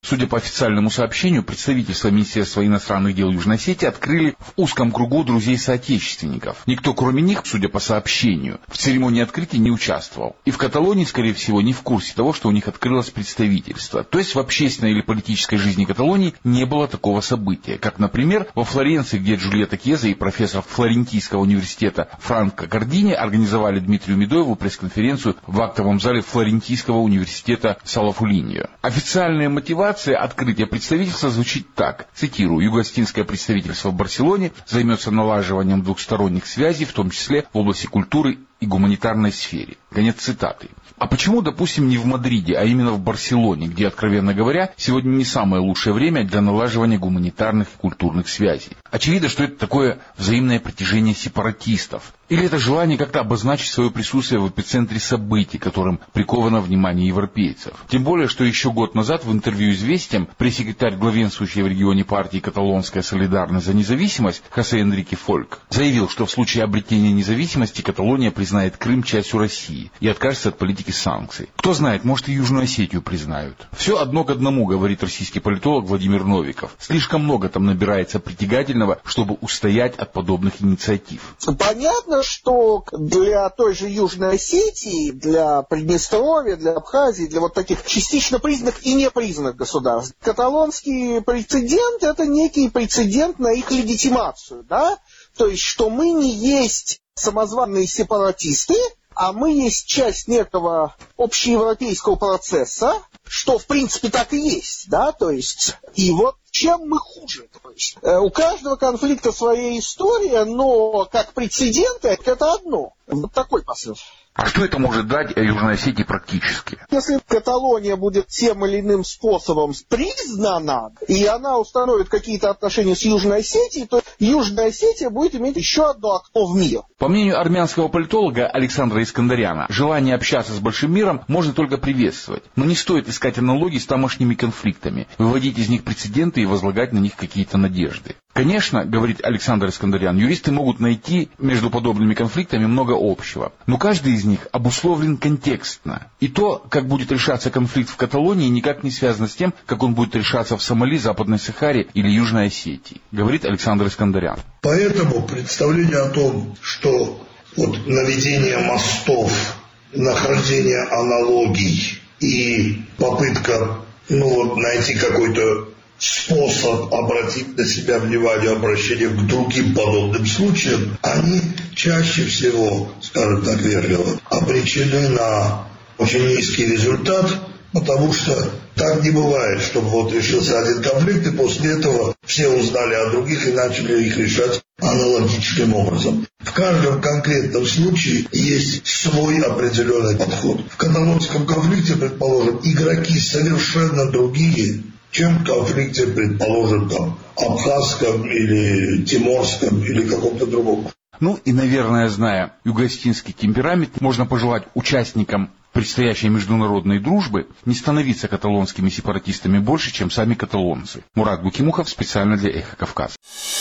Судя по официальному сообщению, представительство Министерства иностранных дел Южной Осетии открыли в узком кругу друзей-соотечественников. Никто, кроме них, судя по сообщению, в церемонии открытия не участвовал. И в Каталонии, скорее всего, не в курсе того, что у них открылось представительство. То есть в общественной или политической жизни Каталонии не было такого события. Как, например, во Флоренции, где Джульетта Кеза и профессор Флорентийского университета Франко Кардини организовали Дмитрию Медоеву пресс-конференцию в актовом зале Флорентийского университета Салафулиньо. Официальная мотивация открытия представительства звучит так. Цитирую. Юго-Остинское представительство в Барселоне займется налаживанием двухсторонних связей, в том числе в области культуры и гуманитарной сфере. Конец цитаты. А почему, допустим, не в Мадриде, а именно в Барселоне, где, откровенно говоря, сегодня не самое лучшее время для налаживания гуманитарных и культурных связей? Очевидно, что это такое взаимное притяжение сепаратистов. Или это желание как-то обозначить свое присутствие в эпицентре событий, которым приковано внимание европейцев. Тем более, что еще год назад в интервью «Известиям» пресс-секретарь главенствующей в регионе партии «Каталонская солидарность за независимость» Хосе Энрике Фольк заявил, что в случае обретения независимости Каталония признает Крым частью России и откажется от политики санкций. Кто знает, может и Южную Осетию признают. Все одно к одному, говорит российский политолог Владимир Новиков. Слишком много там набирается притягательного, чтобы устоять от подобных инициатив. Понятно, что для той же Южной Осетии, для Приднестровья, для Абхазии, для вот таких частично признанных и непризнанных государств, каталонский прецедент — это некий прецедент на их легитимацию, да? То есть, что мы не есть самозваные сепаратисты, а мы есть часть некого общеевропейского процесса, что в принципе так и есть, да, то есть, и вот чем мы хуже, то есть, у каждого конфликта своя история, но как прецеденты это одно, вот такой посыл. А что это может дать Южной Осетии практически? Если Каталония будет тем или иным способом признана, и она установит какие-то отношения с Южной Осетией, то Южная Осетия будет иметь еще одно окно в мир. По мнению армянского политолога Александра Искандаряна, желание общаться с большим миром можно только приветствовать. Но не стоит искать аналогии с тамошними конфликтами, выводить из них прецеденты и возлагать на них какие-то надежды. Конечно, говорит Александр Искандарян, юристы могут найти между подобными конфликтами много общего, но каждый из них обусловлен контекстно. И то, как будет решаться конфликт в Каталонии, никак не связано с тем, как он будет решаться в Сомали, Западной Сахаре или Южной Осетии, говорит Александр Искандарян. Поэтому представление о том, что вот наведение мостов, нахождение аналогий и попытка найти какой-то способ обратить на себя внимание, обращение к другим подобным случаям, они чаще всего, скажем так вежливо, обречены на очень низкий результат, потому что так не бывает, чтобы вот решился один конфликт, и после этого все узнали о других и начали их решать аналогичным образом. В каждом конкретном случае есть свой определенный подход. В каталонском конфликте, предположим, игроки совершенно другие, чем в конфликте, предположим, там, абхазском или тиморском или каком-то другом. Ну и, наверное, зная юго-остинский темперамент, можно пожелать участникам предстоящей международной дружбы не становиться каталонскими сепаратистами больше, чем сами каталонцы. Мурат Букимухов специально для «Эхо Кавказа».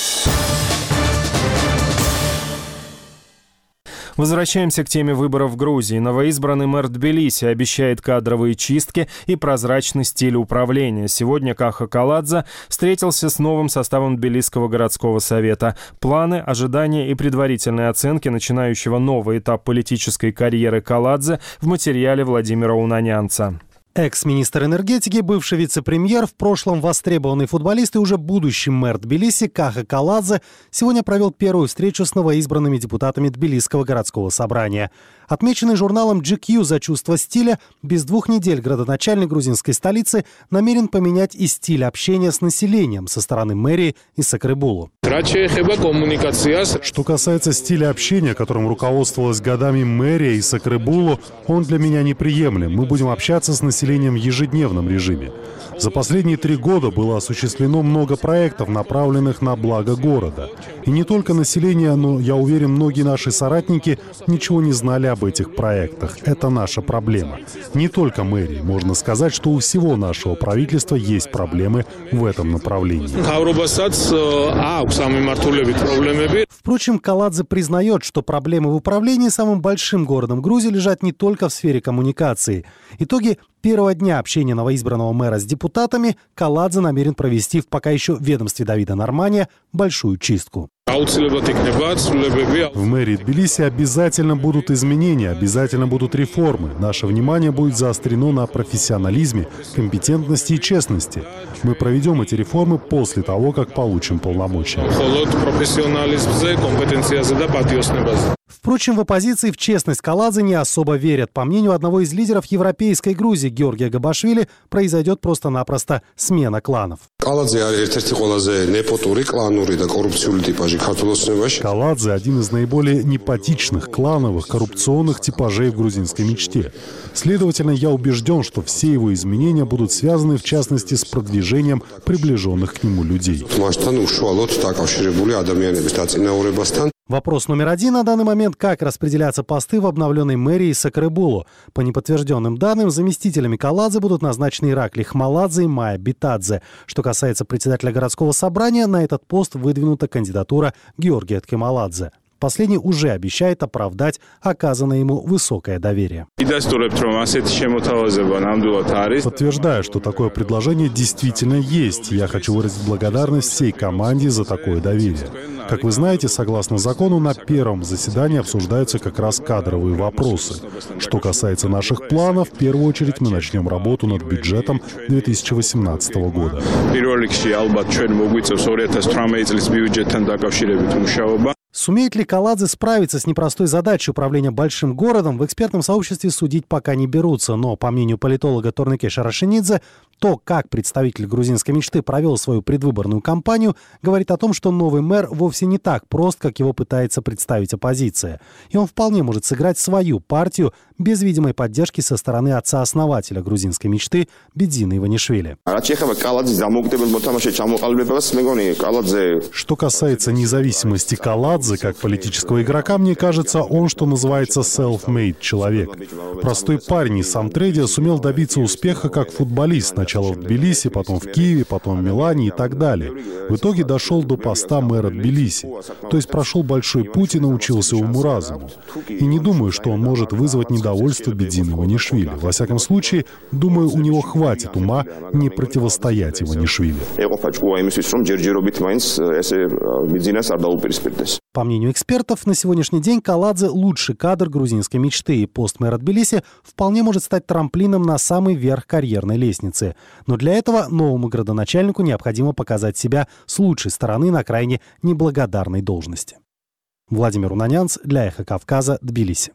Возвращаемся к теме выборов в Грузии. Новоизбранный мэр Тбилиси обещает кадровые чистки и прозрачный стиль управления. Сегодня Каха Каладзе встретился с новым составом Тбилисского городского совета. Планы, ожидания и предварительные оценки начинающего новый этап политической карьеры Каладзе в материале Владимира Унанянца. Экс-министр энергетики, бывший вице-премьер, в прошлом востребованный футболист и уже будущий мэр Тбилиси Каха Каладзе сегодня провел первую встречу с новоизбранными депутатами Тбилисского городского собрания. Отмеченный журналом GQ за чувство стиля, без 2 недель градоначальник грузинской столицы намерен поменять и стиль общения с населением со стороны мэрии и Сакребулу. Что касается стиля общения, которым руководствовалась годами мэрия и Сакребулу, он для меня неприемлем. Мы будем общаться с населением в ежедневном режиме. За последние 3 года было осуществлено много проектов, направленных на благо города. И не только население, но, я уверен, многие наши соратники ничего не знали об об этих проектах. Это наша проблема. Не только мэрии. Можно сказать, что у всего нашего правительства есть проблемы в этом направлении. Впрочем, Каладзе признает, что проблемы в управлении самым большим городом Грузии лежат не только в сфере коммуникации. Итоги первого дня общения новоизбранного мэра с депутатами Каладзе намерен провести в пока еще ведомстве Давида Нормания большую чистку. В мэрии Тбилиси обязательно будут изменения, обязательно будут реформы. Наше внимание будет заострено на профессионализме, компетентности и честности. Мы проведем эти реформы после того, как получим полномочия. Впрочем, в оппозиции в честность Каладзе не особо верят. По мнению одного из лидеров европейской Грузии Георгия Габашвили, произойдет просто-напросто смена кланов. Каладзе один из наиболее непатичных, клановых, коррупционных типажей в грузинской мечте. Следовательно, я убежден, что все его изменения будут связаны, в частности, с продвижением приближенных к нему людей. Вопрос номер один на данный момент – как распределяться посты в обновленной мэрии Сакребулу. По неподтвержденным данным, заместителями Каладзе будут назначены Иракли Хмаладзе и Майя Битадзе. Что касается председателя городского собрания, на этот пост выдвинута кандидатура Георгия Ткемаладзе. Последний уже обещает оправдать оказанное ему высокое доверие. Подтверждаю, что такое предложение действительно есть. Я хочу выразить благодарность всей команде за такое доверие. Как вы знаете, согласно закону, на первом заседании обсуждаются как раз кадровые вопросы. Что касается наших планов, в первую очередь мы начнем работу над бюджетом 2018 года. Сумеет ли Каладзе справиться с непростой задачей управления большим городом, в экспертном сообществе судить пока не берутся. Но, по мнению политолога Торнике Шарашинидзе, то, как представитель грузинской мечты провел свою предвыборную кампанию, говорит о том, что новый мэр вовсе не так прост, как его пытается представить оппозиция. И он вполне может сыграть свою партию без видимой поддержки со стороны отца-основателя грузинской мечты Бедзина Иванишвили. Что касается независимости Каладзе как политического игрока, мне кажется, он, что называется, self-made человек. Простой парень из Самтредия сумел добиться успеха как футболист. Сначала в Тбилиси, потом в Киеве, потом в Милане и так далее. В итоге дошел до поста мэра Тбилиси. То есть прошел большой путь и научился уму-разуму. И не думаю, что он может вызвать недовольство Бедзина Иванишвили. Во всяком случае, думаю, у него хватит ума не противостоять Иванишвили. По мнению экспертов, на сегодняшний день Каладзе лучший кадр грузинской мечты, и пост мэра Тбилиси вполне может стать трамплином на самый верх карьерной лестницы. Но для этого новому градоначальнику необходимо показать себя с лучшей стороны на крайне неблагодарной должности. Владимир Унанянц для «Эхо Кавказа», Тбилиси.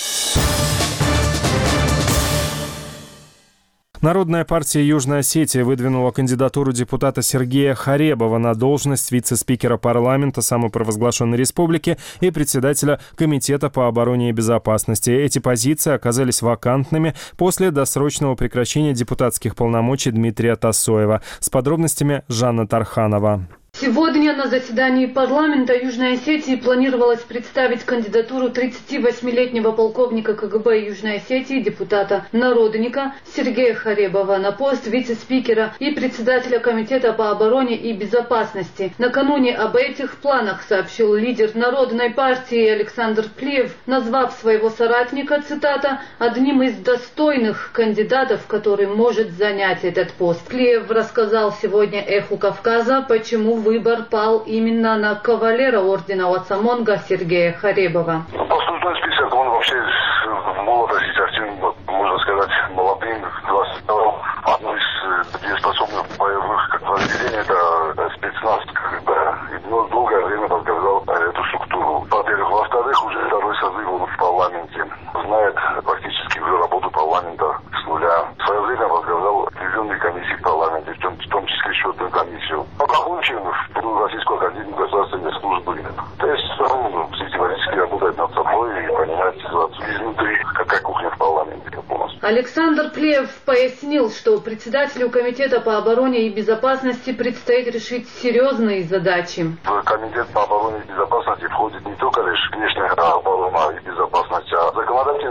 Народная партия Южной Осетии выдвинула кандидатуру депутата Сергея Харебова на должность вице-спикера парламента самопровозглашенной республики и председателя Комитета по обороне и безопасности. Эти позиции оказались вакантными после досрочного прекращения депутатских полномочий Дмитрия Тасоева. С подробностями Жанна Тарханова. Сегодня на заседании парламента Южной Осетии планировалось представить кандидатуру 38-летнего полковника КГБ Южной Осетии, депутата Народника Сергея Харебова на пост вице-спикера и председателя Комитета по обороне и безопасности. Накануне об этих планах сообщил лидер Народной партии Александр Плиев, назвав своего соратника, цитата, «одним из достойных кандидатов, который может занять этот пост». Плиев рассказал сегодня «Эху Кавказа», почему выбор пал именно на кавалера ордена Отца Монга Сергея Харебова. Послужной список, он вообще в молодости совсем, можно сказать, молодым, 22-м. Одно из дееспособных боевых подразделений, это спецназ КГБ. И долгое время возглавлял эту структуру. Во-первых. Во-вторых, уже второй созыв он в парламенте. Знает практически уже работу парламента с нуля. В свое время возглавлял телевизионные комиссии в парламенте, в том числе счетную комиссию. Окончен в Российскую академию государственной службы. То есть он систематически работает над собой и понимает ситуацию изнутри, какая кухня в парламенте. Александр Плеев пояснил, что председателю Комитета по обороне и безопасности предстоит решить серьезные задачи. В Комитет по обороне и безопасности входит не только лишь внешняя оборона и безопасность, а законодательство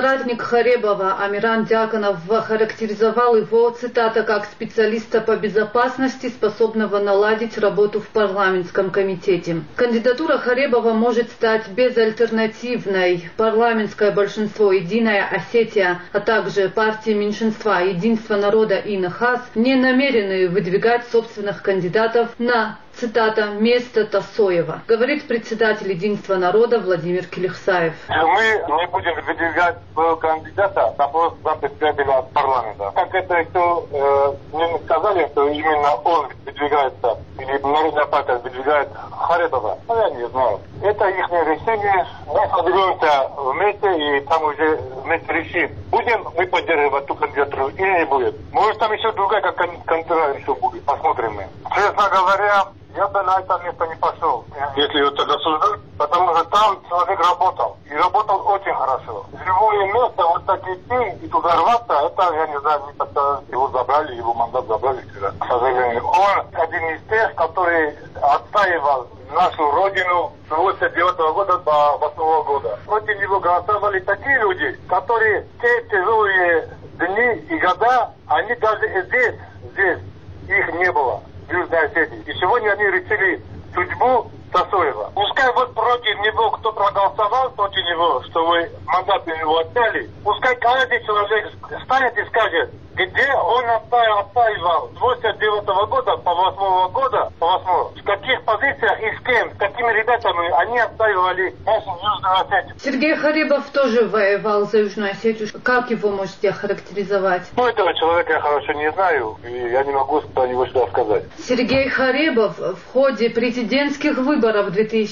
Соратник Харебова Амиран Дьяконов характеризовал его, цитата, как специалиста по безопасности, способного наладить работу в парламентском комитете. Кандидатура Харебова может стать безальтернативной. Парламентское большинство «Единая Осетия», а также партии меньшинства «Единство народа» и НХАС не намерены выдвигать собственных кандидатов на, цитата, место Тасоева, говорит председатель Единства народа Владимир Келихсаев. Мы не будем выдвигать своего кандидата на пост за председателя парламента. Как это кто не сказали, что именно он выдвигается, или Народная партия выдвигает Харебова, я не знаю. Это их решение. Мы соберемся вместе и там уже вместе решим, будем мы поддерживать ту кандидатуру или не будет. Может там еще другая кандидатура еще будет. Посмотрим мы. Честно говоря, я бы на это место не пошел, если вот это осуждать, потому что там человек работал. И работал очень хорошо. Любое место вот так идти и туда рваться, это, я не знаю, его забрали, его мандат забрали вчера, к сожалению. Он один из тех, который отстаивал нашу родину с 89 года до 8 года. Против него голосовали такие люди, которые в те тяжелые дни и года, они даже здесь их не было. В Южной Осетии. И сегодня они решили судьбу Тасоева. Пускай вот против него кто проголосовал, против него, что вы мандат у него отняли, пускай каждый человек станет и скажет, где он отстаивал с 89 года по 8 года, в каких позициях и с кем, с какими ребятами они отстаивали нашу Южную Осетию. Сергей Харебов тоже воевал за Южную Осетию. Как его можете охарактеризовать? Этого человека я хорошо не знаю, и я не могу про него что сказать. Сергей Харебов в ходе президентских выборов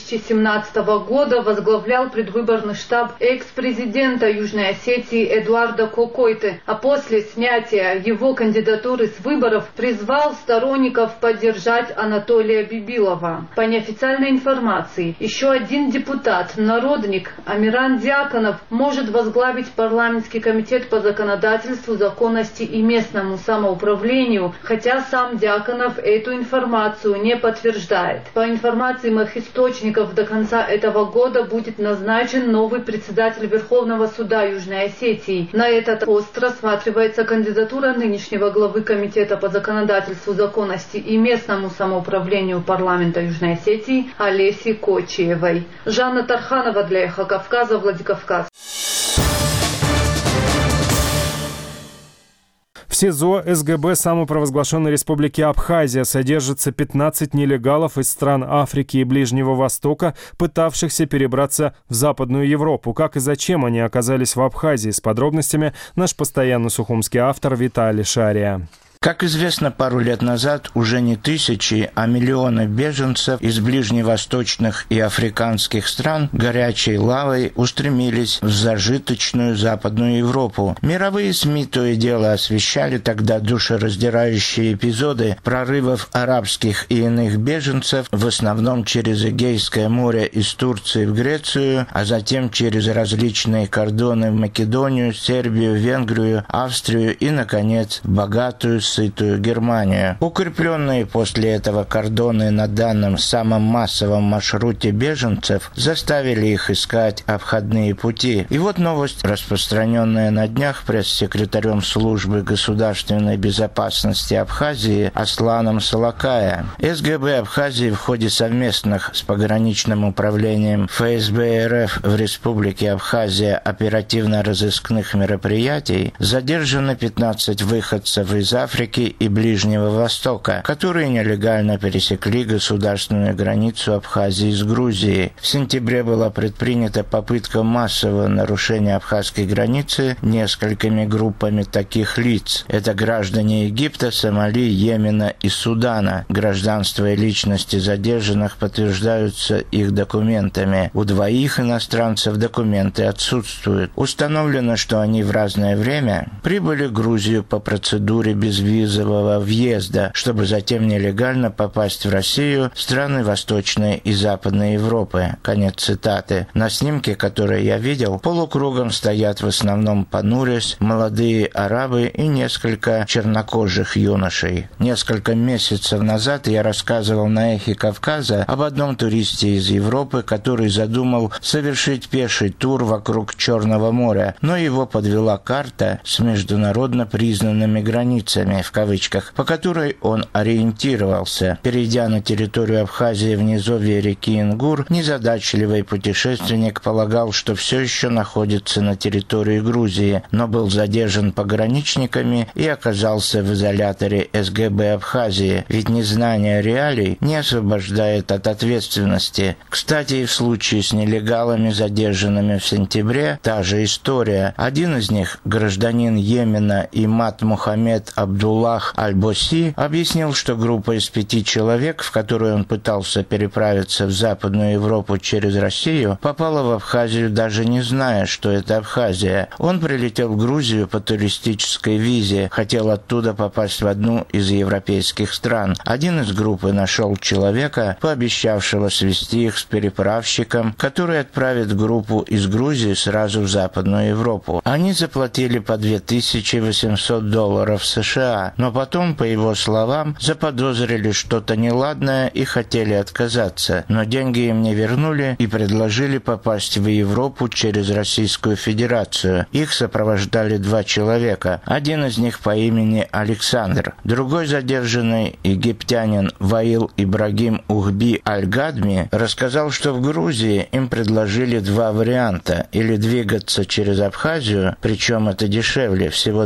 2017 года возглавлял предвыборный штаб экс-президента Южной Осетии Эдуарда Кокойты, а после снятия его кандидатуры с выборов призвал сторонников поддержать Анатолия Бибилова. По неофициальной информации, еще один депутат, народник Амиран Дьяконов, может возглавить парламентский комитет по законодательству, законности и местному самоуправлению, хотя сам Дьяконов эту информацию не подтверждает. По информации моих источников, до конца этого года будет назначен новый председатель Верховного суда Южной Осетии. На этот пост рассматривается кандидатура нынешнего главы Комитета по законодательству, законности и местному самоуправлению парламента Южной Осетии Олеси Кочиевой. Жанна Тарханова для Эхо Кавказа, Владикавказ. В СИЗО СГБ самопровозглашенной республики Абхазия содержится 15 нелегалов из стран Африки и Ближнего Востока, пытавшихся перебраться в Западную Европу. Как и зачем они оказались в Абхазии? С подробностями наш постоянный сухумский автор Виталий Шария. Как известно, пару лет назад уже не тысячи, а миллионы беженцев из ближневосточных и африканских стран горячей лавой устремились в зажиточную Западную Европу. Мировые СМИ то и дело освещали тогда душераздирающие эпизоды прорывов арабских и иных беженцев, в основном через Эгейское море из Турции в Грецию, а затем через различные кордоны в Македонию, Сербию, Венгрию, Австрию и, наконец, богатую сытую Германию. Укрепленные после этого кордоны на данном самом массовом маршруте беженцев заставили их искать обходные пути. И вот новость, распространенная на днях пресс-секретарем службы государственной безопасности Абхазии Асланом Салакая. СГБ Абхазии в ходе совместных с пограничным управлением ФСБ РФ в Республике Абхазия оперативно-розыскных мероприятий задержано 15 выходцев из Африки и Ближнего Востока, которые нелегально пересекли государственную границу Абхазии с Грузией. В сентябре была предпринята попытка массового нарушения абхазской границы несколькими группами таких лиц. Это граждане Египта, Сомали, Йемена и Судана. Гражданство и личности задержанных подтверждаются их документами. У двоих иностранцев документы отсутствуют. Установлено, что они в разное время прибыли в Грузию по процедуре безвизового безвизового въезда, чтобы затем нелегально попасть в Россию, страны Восточной и Западной Европы. Конец цитаты. На снимке, который я видел, полукругом стоят в основном понурясь молодые арабы и несколько чернокожих юношей. Несколько месяцев назад я рассказывал на «Эхе Кавказа» об одном туристе из Европы, который задумал совершить пеший тур вокруг Черного моря, но его подвела карта с международно признанными границами, в кавычках, по которой он ориентировался. Перейдя на территорию Абхазии в низовье реки Ингур, незадачливый путешественник полагал, что все еще находится на территории Грузии, но был задержан пограничниками и оказался в изоляторе СГБ Абхазии, ведь незнание реалий не освобождает от ответственности. Кстати, и в случае с нелегалами, задержанными в сентябре, та же история. Один из них, гражданин Йемена Имад Мухаммед Абдуллах Аль-Боси, объяснил, что группа из 5 человек, в которую он пытался переправиться в Западную Европу через Россию, попала в Абхазию, даже не зная, что это Абхазия. Он прилетел в Грузию по туристической визе, хотел оттуда попасть в одну из европейских стран. Один из группы нашел человека, пообещавшего свести их с переправщиком, который отправит группу из Грузии сразу в Западную Европу. Они заплатили по $2800 США, но потом, по его словам, заподозрили что-то неладное и хотели отказаться. Но деньги им не вернули и предложили попасть в Европу через Российскую Федерацию. Их сопровождали 2 человека. Один из них по имени Александр. Другой задержанный, египтянин Ваил Ибрагим Ухби Аль-Гадми, рассказал, что в Грузии им предложили 2 варианта. Или двигаться через Абхазию, причем это дешевле, всего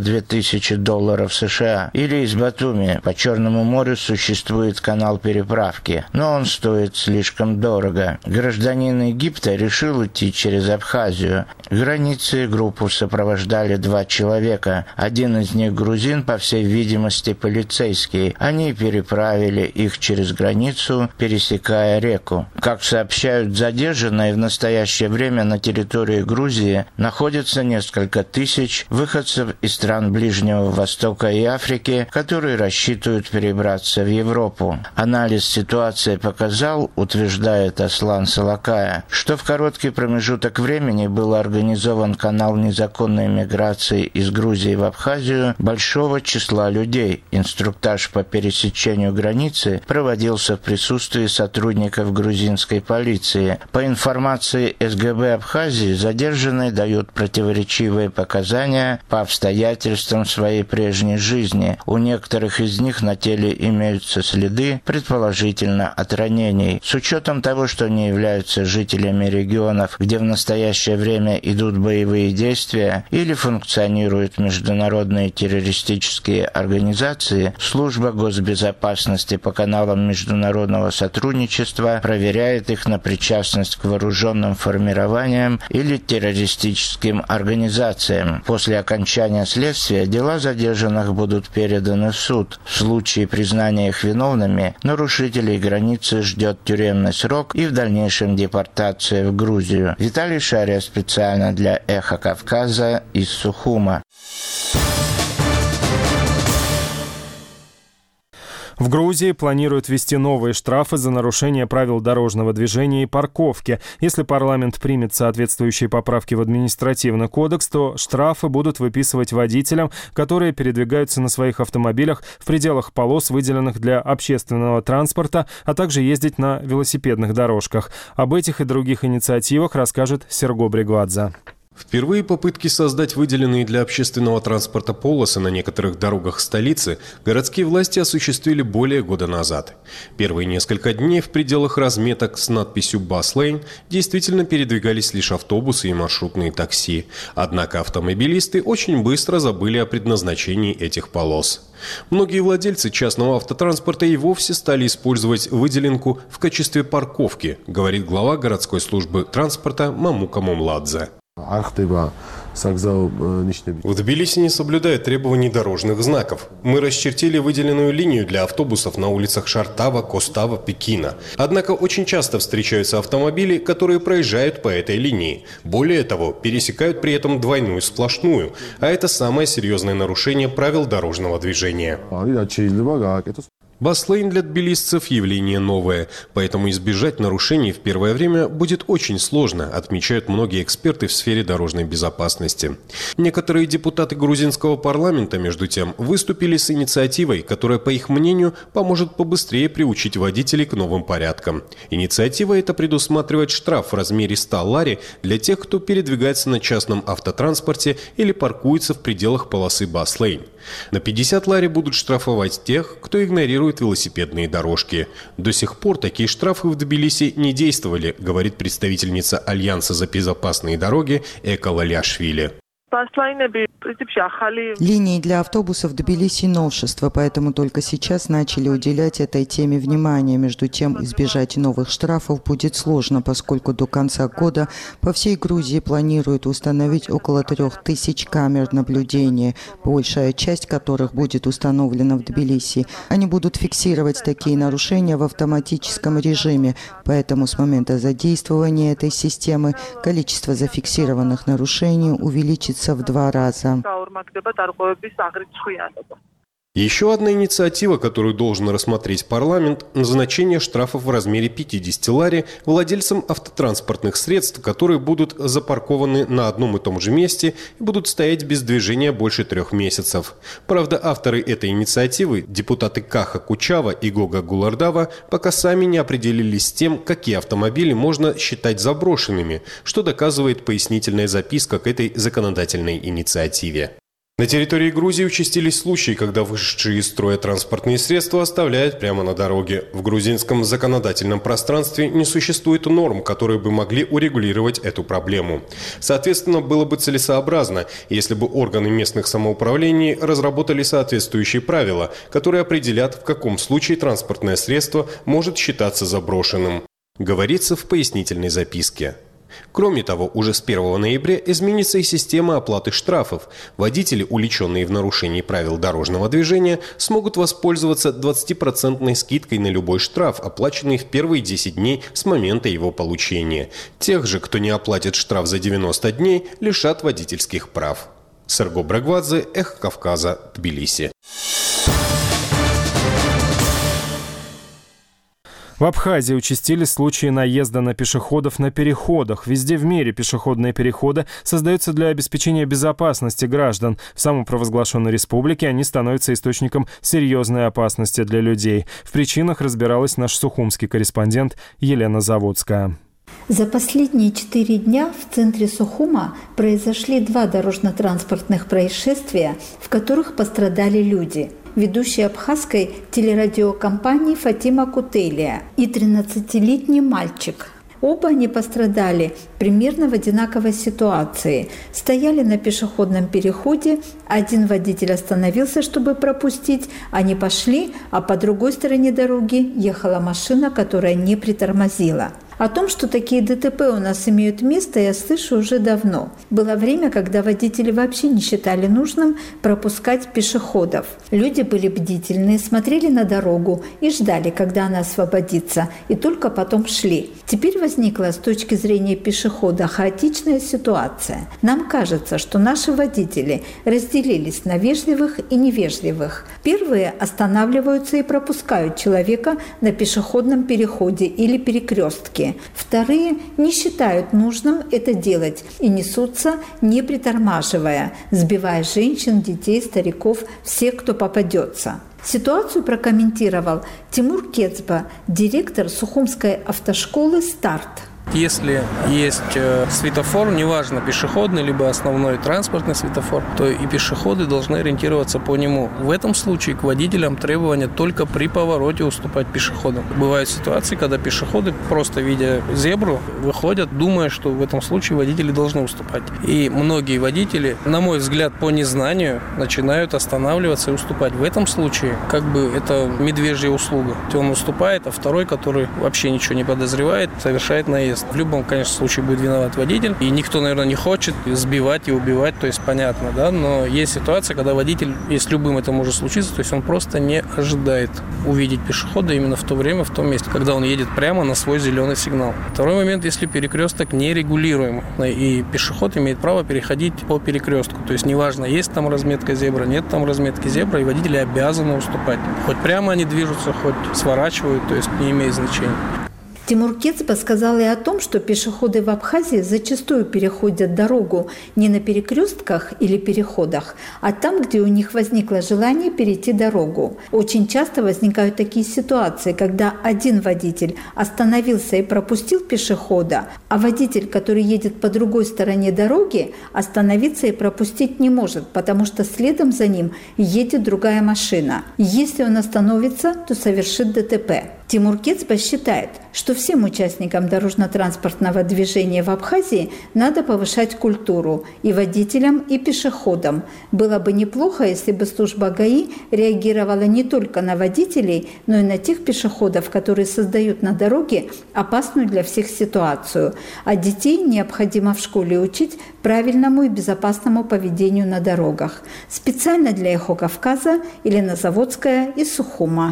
$2000 США, или из Батуми. По Черному морю существует канал переправки, но он стоит слишком дорого. Гражданин Египта решил идти через Абхазию. К границе группу сопровождали 2 человека. Один из них грузин, по всей видимости, полицейский. Они переправили их через границу, пересекая реку. Как сообщают задержанные, в настоящее время на территории Грузии находится несколько тысяч выходцев из стран Ближнего Востока и Африки, которые рассчитывают перебраться в Европу. Анализ ситуации показал, утверждает Аслан Салакая, что в короткий промежуток времени был организован канал незаконной миграции из Грузии в Абхазию большого числа людей. Инструктаж по пересечению границы проводился в присутствии сотрудников грузинской полиции. По информации СГБ Абхазии, задержанные дают противоречивые показания по обстоятельствам своей прежней жизни. У некоторых из них на теле имеются следы, предположительно, от ранений. С учетом того, что они являются жителями регионов, где в настоящее время идут боевые действия или функционируют международные террористические организации, служба госбезопасности по каналам международного сотрудничества проверяет их на причастность к вооруженным формированиям или террористическим организациям. После окончания следствия дела задержанных будут переданы в суд. В случае признания их виновными, нарушителей границы ждет тюремный срок и в дальнейшем депортация в Грузию. Виталий Шария специально для «Эхо Кавказа» из Сухума. В Грузии планируют ввести новые штрафы за нарушение правил дорожного движения и парковки. Если парламент примет соответствующие поправки в административный кодекс, то штрафы будут выписывать водителям, которые передвигаются на своих автомобилях в пределах полос, выделенных для общественного транспорта, а также ездить на велосипедных дорожках. Об этих и других инициативах расскажет Серго Бригвадзе. Впервые попытки создать выделенные для общественного транспорта полосы на некоторых дорогах столицы городские власти осуществили более года назад. Первые несколько дней в пределах разметок с надписью «Bus Lane» действительно передвигались лишь автобусы и маршрутные такси. Однако автомобилисты очень быстро забыли о предназначении этих полос. Многие владельцы частного автотранспорта и вовсе стали использовать выделенку в качестве парковки, говорит глава городской службы транспорта Мамука Мумладзе. В Тбилиси не соблюдают требований дорожных знаков. Мы расчертили выделенную линию для автобусов на улицах Шартава, Костава, Пекина. Однако очень часто встречаются автомобили, которые проезжают по этой линии. Более того, пересекают при этом двойную сплошную. А это самое серьезное нарушение правил дорожного движения. Баслейн для тбилисцев – явление новое, поэтому избежать нарушений в первое время будет очень сложно, отмечают многие эксперты в сфере дорожной безопасности. Некоторые депутаты грузинского парламента, между тем, выступили с инициативой, которая, по их мнению, поможет побыстрее приучить водителей к новым порядкам. Инициатива эта предусматривает штраф в размере 100 лари для тех, кто передвигается на частном автотранспорте или паркуется в пределах полосы Баслейн. На 50 лари будут штрафовать тех, кто игнорирует велосипедные дорожки. До сих пор такие штрафы в Тбилиси не действовали, говорит представительница Альянса за безопасные дороги Эка Лалиашвили. Линии для автобусов в Тбилиси – новшество, поэтому только сейчас начали уделять этой теме внимание. Между тем, избежать новых штрафов будет сложно, поскольку до конца года по всей Грузии планируют установить около 3000 камер наблюдения, большая часть которых будет установлена в Тбилиси. Они будут фиксировать такие нарушения в автоматическом режиме, поэтому с момента задействования этой системы количество зафиксированных нарушений увеличится в 2 раза. Еще одна инициатива, которую должен рассмотреть парламент – назначение штрафов в размере 50 лари владельцам автотранспортных средств, которые будут запаркованы на одном и том же месте и будут стоять без движения больше 3 месяцев. Правда, авторы этой инициативы, депутаты Каха Кучава и Гога Гулардава, пока сами не определились с тем, какие автомобили можно считать заброшенными, что доказывает пояснительная записка к этой законодательной инициативе. На территории Грузии участились случаи, когда вышедшие из строя транспортные средства оставляют прямо на дороге. В грузинском законодательном пространстве не существует норм, которые бы могли урегулировать эту проблему. Соответственно, было бы целесообразно, если бы органы местных самоуправлений разработали соответствующие правила, которые определят, в каком случае транспортное средство может считаться заброшенным. Говорится в пояснительной записке. Кроме того, уже с 1 ноября изменится и система оплаты штрафов. Водители, уличенные в нарушении правил дорожного движения, смогут воспользоваться 20% скидкой на любой штраф, оплаченный в первые 10 дней с момента его получения. Тех же, кто не оплатит штраф за 90 дней, лишат водительских прав. Серго Брагвадзе, Эхо Кавказа, Тбилиси. В Абхазии участились случаи наезда на пешеходов на переходах. Везде в мире пешеходные переходы создаются для обеспечения безопасности граждан. В самопровозглашенной республике они становятся источником серьезной опасности для людей. В причинах разбиралась наш сухумский корреспондент Елена Заводская. За последние 4 дня в центре Сухума произошли 2 дорожно-транспортных происшествия, в которых пострадали люди. Ведущая абхазской телерадиокомпании Фатима Кутелия и 13-летний мальчик. Оба они пострадали примерно в одинаковой ситуации. Стояли на пешеходном переходе, один водитель остановился, чтобы пропустить, они пошли, а по другой стороне дороги ехала машина, которая не притормозила. О том, что такие ДТП у нас имеют место, я слышу уже давно. Было время, когда водители вообще не считали нужным пропускать пешеходов. Люди были бдительны, смотрели на дорогу и ждали, когда она освободится, и только потом шли. Теперь возникла с точки зрения пешехода хаотичная ситуация. Нам кажется, что наши водители разделились на вежливых и невежливых. Первые останавливаются и пропускают человека на пешеходном переходе или перекрестке. Вторые не считают нужным это делать и несутся, не притормаживая, сбивая женщин, детей, стариков, всех, кто попадется. Ситуацию прокомментировал Тимур Кецба, директор Сухумской автошколы «Старт». Если есть светофор, неважно, пешеходный либо основной транспортный светофор, то и пешеходы должны ориентироваться по нему. В этом случае к водителям требования только при повороте уступать пешеходам. Бывают ситуации, когда пешеходы, просто видя зебру, выходят, думая, что в этом случае водители должны уступать. И многие водители, на мой взгляд, по незнанию начинают останавливаться и уступать. В этом случае это медвежья услуга. Он уступает, а второй, который вообще ничего не подозревает, совершает наезд. есть в любом, конечно, случае будет виноват водитель. И никто, наверное, не хочет сбивать и убивать, то есть понятно, да. Но есть ситуация, когда водитель, и с любым это может случиться, то есть он просто не ожидает увидеть пешехода именно в то время, в том месте, когда он едет прямо на свой зеленый сигнал. Второй момент, если перекресток нерегулируемый, и пешеход имеет право переходить по перекрестку. То есть неважно, есть там разметка зебра, нет там разметки зебра, и водители обязаны уступать. Хоть прямо они движутся, хоть сворачивают, то есть не имеет значения. Тимур Кецба сказал и о том, что пешеходы в Абхазии зачастую переходят дорогу не на перекрестках или переходах, а там, где у них возникло желание перейти дорогу. Очень часто возникают такие ситуации, когда один водитель остановился и пропустил пешехода, а водитель, который едет по другой стороне дороги, остановиться и пропустить не может, потому что следом за ним едет другая машина. Если он остановится, то совершит ДТП. Тимур Кецба считает, что всем участникам дорожно-транспортного движения в Абхазии надо повышать культуру и водителям, и пешеходам. Было бы неплохо, если бы служба ГАИ реагировала не только на водителей, но и на тех пешеходов, которые создают на дороге опасную для всех ситуацию. А детей необходимо в школе учить правильному и безопасному поведению на дорогах. Специально для «Эхо Кавказа» Елена Заводская из Сухума.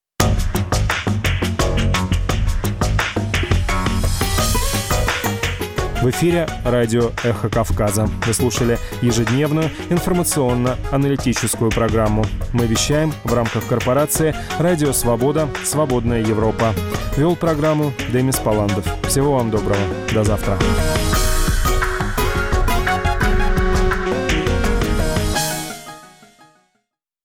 В эфире радио «Эхо Кавказа». Вы слушали ежедневную информационно-аналитическую программу. Мы вещаем в рамках корпорации «Радио Свобода. Свободная Европа». Вел программу Демис Паландов. Всего вам доброго. До завтра.